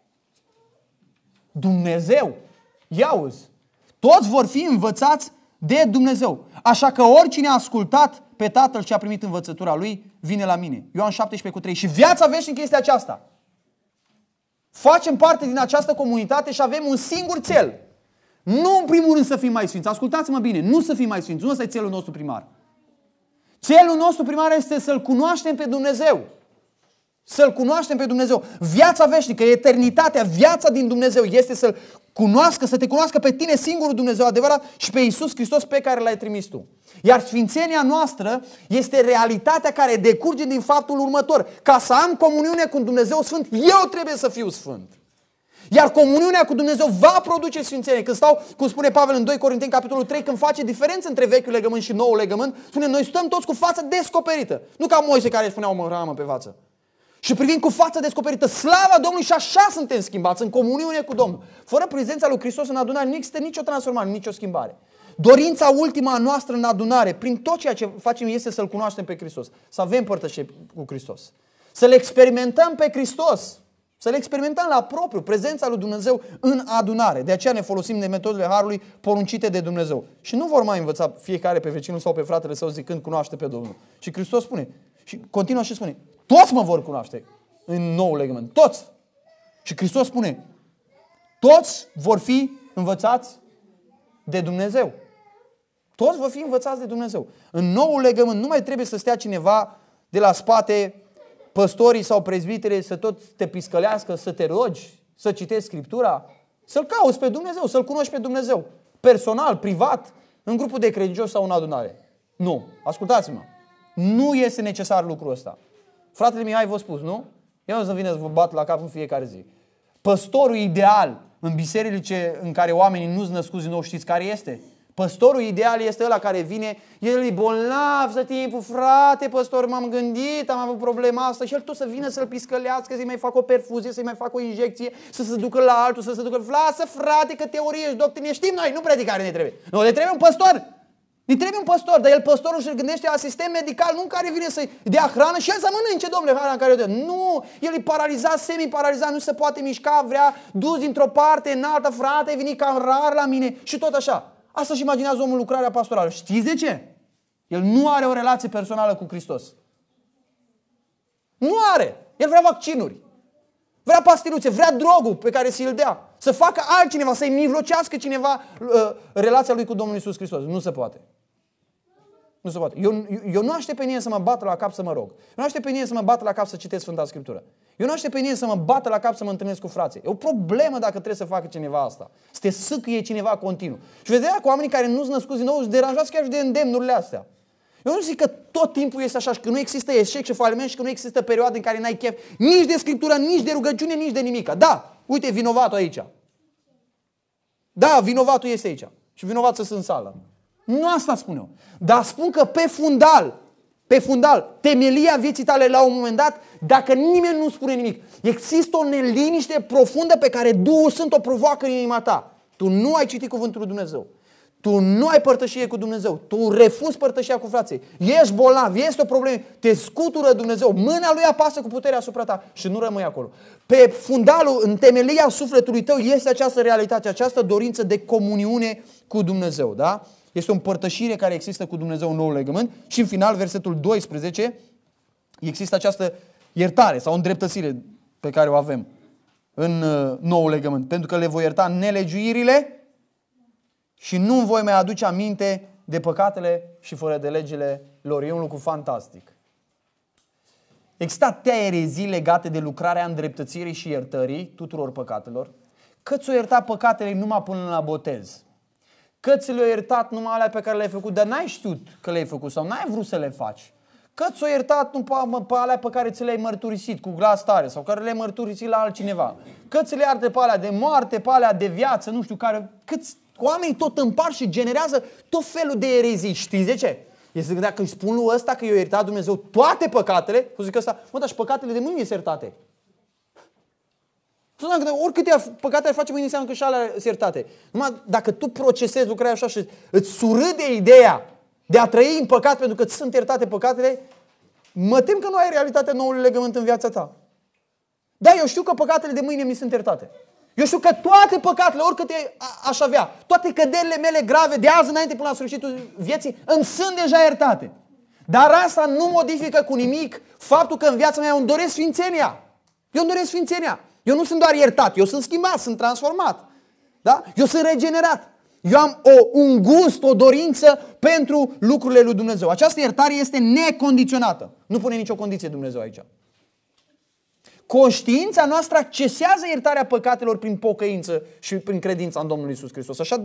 Dumnezeu. Ia uzi, toți vor fi învățați de Dumnezeu. Așa că oricine a ascultat pe Tatăl și a primit învățătura Lui, vine la mine. Ioan 17,3. Și viața veșnică este aceasta. Facem parte din această comunitate și avem un singur cel. Nu în primul rând să fim mai sfinți. Ascultați-mă bine, nu să fim mai sfinți. Nu ăsta e țelul nostru primar. Țelul nostru primar este să-L cunoaștem pe Dumnezeu. Să-L cunoaștem pe Dumnezeu. Viața veșnică, eternitatea, viața din Dumnezeu este să-L cunoască, să te cunoască pe tine singurul Dumnezeu adevărat și pe Iisus Hristos pe care L-ai trimis tu. Iar sfințenia noastră este realitatea care decurge din faptul următor. Ca să am comuniune cu Dumnezeu Sfânt, eu trebuie să fiu sfânt. Iar comuniunea cu Dumnezeu va produce sfințenie. Când stau, cum spune Pavel în 2 Corinteni, capitolul 3, când face diferență între vechiul legământ și noul legământ, spune, noi stăm toți cu fața descoperită. Nu ca Moise care își punea o ramă pe față. Și privim cu fața descoperită slava Domnului și așa suntem schimbați în comuniune cu Domnul. Fără prezența lui Hristos în adunare nu există nicio transformare, nicio schimbare. Dorința ultima a noastră în adunare, prin tot ceea ce facem, este să-L cunoaștem pe Hristos. Să avem părtășie cu Hristos. Să-L experimentăm pe Hristos. Să-L experimentăm la propriu, prezența lui Dumnezeu în adunare. De aceea ne folosim de metodele Harului poruncite de Dumnezeu. Și nu vor mai învăța fiecare pe vecinul sau pe fratele său zicând cunoaște pe Domnul. Și Hristos spune, și continuă și spune, toți mă vor cunoaște în nou legământ. Toți. Și Hristos spune, toți vor fi învățați de Dumnezeu. Toți vor fi învățați de Dumnezeu. În noul legământ nu mai trebuie să stea cineva de la spate, păstorii sau prezbiterii, să tot te piscălească, să te rogi, să citești Scriptura, să-L cauți pe Dumnezeu, să-L cunoști pe Dumnezeu. Personal, privat, în grupul de credincioși sau în adunare. Nu. Ascultați-mă. Nu este necesar lucrul ăsta. Fratele Mihai v-a spus, nu? Eu nu să vină să vă bat la cap în fiecare zi. Păstorul ideal în bisericile în care oamenii nu-s născuți din nou, știți care este? Păstorul ideal este ăla care vine, el e bolnav să timpul, frate, păstor, m-am gândit, am avut problema asta și el tot să vină să-l piscălească, să-i mai facă o perfuzie, să-i mai facă o injecție, să se ducă la altul, să se ducă, lasă frate că teorie și doctrină, știm noi, nu predicare ne trebuie. Nu, ne trebuie un păstor. Ne trebuie un păstor, dar el păstorul și-l gândește la sistem medical, nu în care vine să-i dea hrană și el să mănânce, domnule, hrana în care o dă. Nu, el e paralizat, semi-paralizat, nu se poate mișca, vrea dus dintr-o parte în alta, frate, ai venit cam rar la mine și tot așa. Asta își imaginează omul lucrarea pastorală. Știți de ce? El nu are o relație personală cu Hristos. Nu are. El vrea vaccinuri. Vrea pastiluțe, vrea drogul pe care ți-l dea. Să facă altcineva, să-i mivlocească cineva relația lui cu Domnul Iisus Hristos. Nu se poate. Nu se poate. Eu nu aștept pe nimeni să mă bată la cap să mă rog. Eu nu aștept pe nimeni să mă bată la cap să citesc Sfânta Scriptură. Eu nu aștept pe nimeni să mă bată la cap să mă întâlnesc cu frații. E o problemă dacă trebuie să facă cineva asta. Să te sâcâie cineva continuu. Și veți vedea că oamenii care nu sunt născuți din nou își deranjați chiar și de îndemnurile astea. Eu nu zic că tot timpul este așa și că nu există eșec și faliment și că nu există perioade în care n-ai chef nici de Scriptură, nici de rugăciune, nici de nimica. Da, uite, vinovatul aici. Da, vinovatul este aici. Și vinovatul sunt în sală. Nu asta spun eu. Dar spun că pe fundal, temelia vieții tale la un moment dat, dacă nimeni nu spune nimic, există o neliniște profundă pe care Duhul Sfânt o provoacă în inima ta. Tu nu ai citit cuvântul lui Dumnezeu. Tu nu ai părtășie cu Dumnezeu. Tu refuzi părtășia cu frații. Ești bolnav, este o problemă. Te scutură Dumnezeu. Mâna Lui apasă cu puterea asupra ta și nu rămâi acolo. Pe fundalul, în temelia sufletului tău este această realitate, această dorință de comuniune cu Dumnezeu. Da? Este o împărtășire care există cu Dumnezeu în noul legământ. Și în final, versetul 12, există această iertare sau îndreptățire pe care o avem în noul legământ. Pentru că le voi ierta nelegiuirile și nu voi mai aduce aminte de păcatele și fără de legile lor. E un lucru fantastic. Există atâtea erezii legate de lucrarea îndreptățirii și iertării tuturor păcatelor, că ți-o ierta păcatele numai până la botez. Că ți le-o iertat numai alea pe care le-ai făcut, dar n-ai știut că le-ai făcut sau n-ai vrut să le faci. Că ți-o iertat numai pe alea pe care ți le-ai mărturisit cu glas tare sau care le-ai mărturisit la altcineva. Că ți le iartă pe alea de moarte, pe alea de viață, nu știu care. oamenii tot împar și generează tot felul de erezii. Știți de ce? Este că dacă îi spun lui ăsta că i-a iertat Dumnezeu toate păcatele, o zic ăsta, dar și păcatele de mâine sunt iertate. Oricâte păcate ar face mâine înseamnă că și alea sunt iertate. Numai dacă tu procesezi lucrarea așa și îți surâde ideea de a trăi în păcat pentru că îți sunt iertate păcatele, mă tem că nu ai realitatea noului legământ în viața ta. Da, eu știu că păcatele de mâine mi sunt iertate. Eu știu că toate păcatele, oricâte aș avea, toate căderile mele grave de azi înainte până la sfârșitul vieții, îmi sunt deja iertate. Dar asta nu modifică cu nimic faptul că în viața mea eu îmi doresc sfințenia. Eu îmi doresc sfințenia. Eu nu sunt doar iertat, eu sunt schimbat, sunt transformat. Da? Eu sunt regenerat. Eu am un gust, o dorință pentru lucrurile lui Dumnezeu. Această iertare este necondiționată. Nu pune nicio condiție Dumnezeu aici. Conștiința noastră accesează iertarea păcatelor prin pocăință și prin credința în Domnul Iisus Hristos. Așa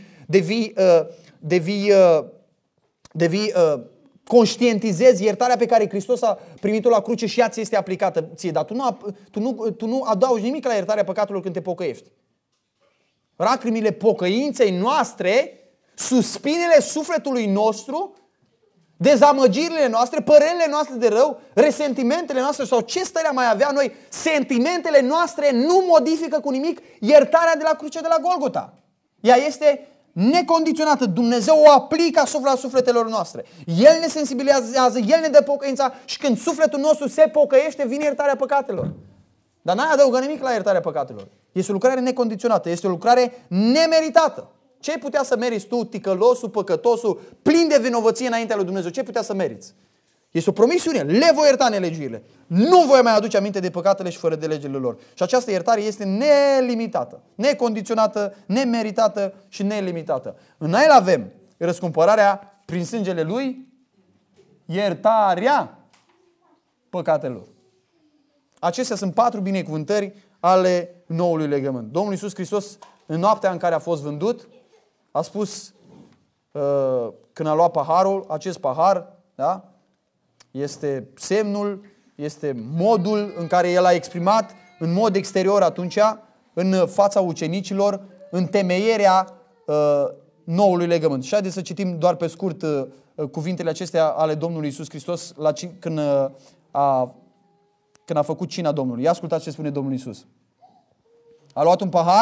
conștientizezi iertarea pe care Hristos a primit-o la cruce și ea ți este aplicată ție. Dar tu nu adaugi nimic la iertarea păcatelor când te pocăiești. Lacrimile pocăinței noastre, suspinele sufletului nostru, dezamăgirile noastre, părerile noastre de rău, resentimentele noastre sau ce stări am mai avea noi, sentimentele noastre nu modifică cu nimic iertarea de la cruce de la Golgota. Ea este necondiționată. Dumnezeu o aplică asupra sufletelor noastre. El ne sensibilizează, El ne dă pocăința și când sufletul nostru se pocăiește, vine iertarea păcatelor. Dar n-ai adăugat nimic la iertarea păcatelor. Este o lucrare necondiționată, este o lucrare nemeritată. Ce ai putea să meriți tu, ticălosul, păcătosul, plin de vinovăție înaintea lui Dumnezeu? Ce ai putea să meriți? Este o promisiune. Le voi ierta nelegiurile. Nu voi mai aduce aminte de păcatele și fără de legile lor. Și această iertare este nelimitată, necondiționată, nemeritată și nelimitată. În el avem răscumpărarea prin sângele Lui, iertarea păcatelor. Acestea sunt 4 binecuvântări ale noului legământ. Domnul Iisus Hristos, în noaptea în care a fost vândut, a spus, când a luat paharul, acest pahar, da, este semnul, este modul în care El a exprimat în mod exterior atunci, în fața ucenicilor, întemeierea noului legământ. Și haideți să citim doar pe scurt cuvintele acestea ale Domnului Iisus Hristos când a făcut cina Domnului. Ia ascultați ce spune Domnul Iisus. A luat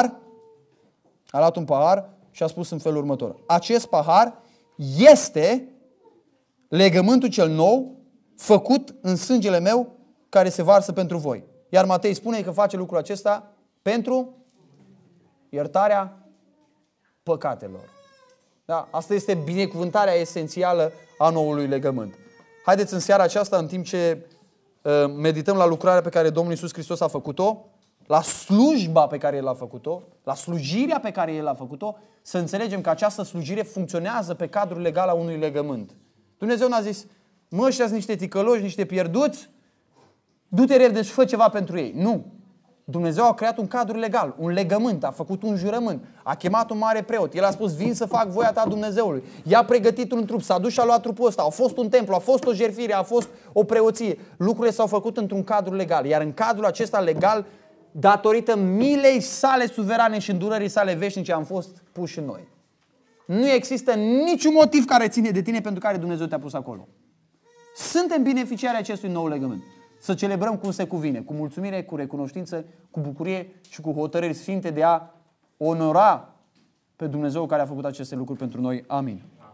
un pahar și a spus în felul următor. Acest pahar este legământul cel nou făcut în sângele meu care se varsă pentru voi. Iar Matei spune că face lucrul acesta pentru iertarea păcatelor. Da? Asta este binecuvântarea esențială a noului legământ. Haideți în seara aceasta, în timp ce medităm la lucrarea pe care Domnul Iisus Hristos a făcut-o, la slujba pe care El a făcut-o, la slujirea pe care El a făcut-o, să înțelegem că această slujire funcționează pe cadrul legal a unui legământ. Dumnezeu n-a zis, mă, ăștia-s niște ticăloși, niște pierduți, du-te repede și fă ceva pentru ei. Nu. Dumnezeu a creat un cadru legal, un legământ, a făcut un jurământ, a chemat un mare preot. El a spus, vin să fac voia ta Dumnezeului. I-a pregătit un trup, s-a dus și a luat trupul ăsta. A fost un templu, a fost o jertfire, a fost o preoție. Lucrurile s-au făcut într-un cadru legal. Iar în cadrul acesta legal, datorită milei sale suverane și îndurării sale veșnice, am fost puși noi. Nu există niciun motiv care ține de tine pentru care Dumnezeu te-a pus acolo. Suntem beneficiari acestui nou legământ. Să celebrăm cum se cuvine, cu mulțumire, cu recunoștință, cu bucurie și cu hotărâri sfinte de a onora pe Dumnezeu care a făcut aceste lucruri pentru noi. Amin.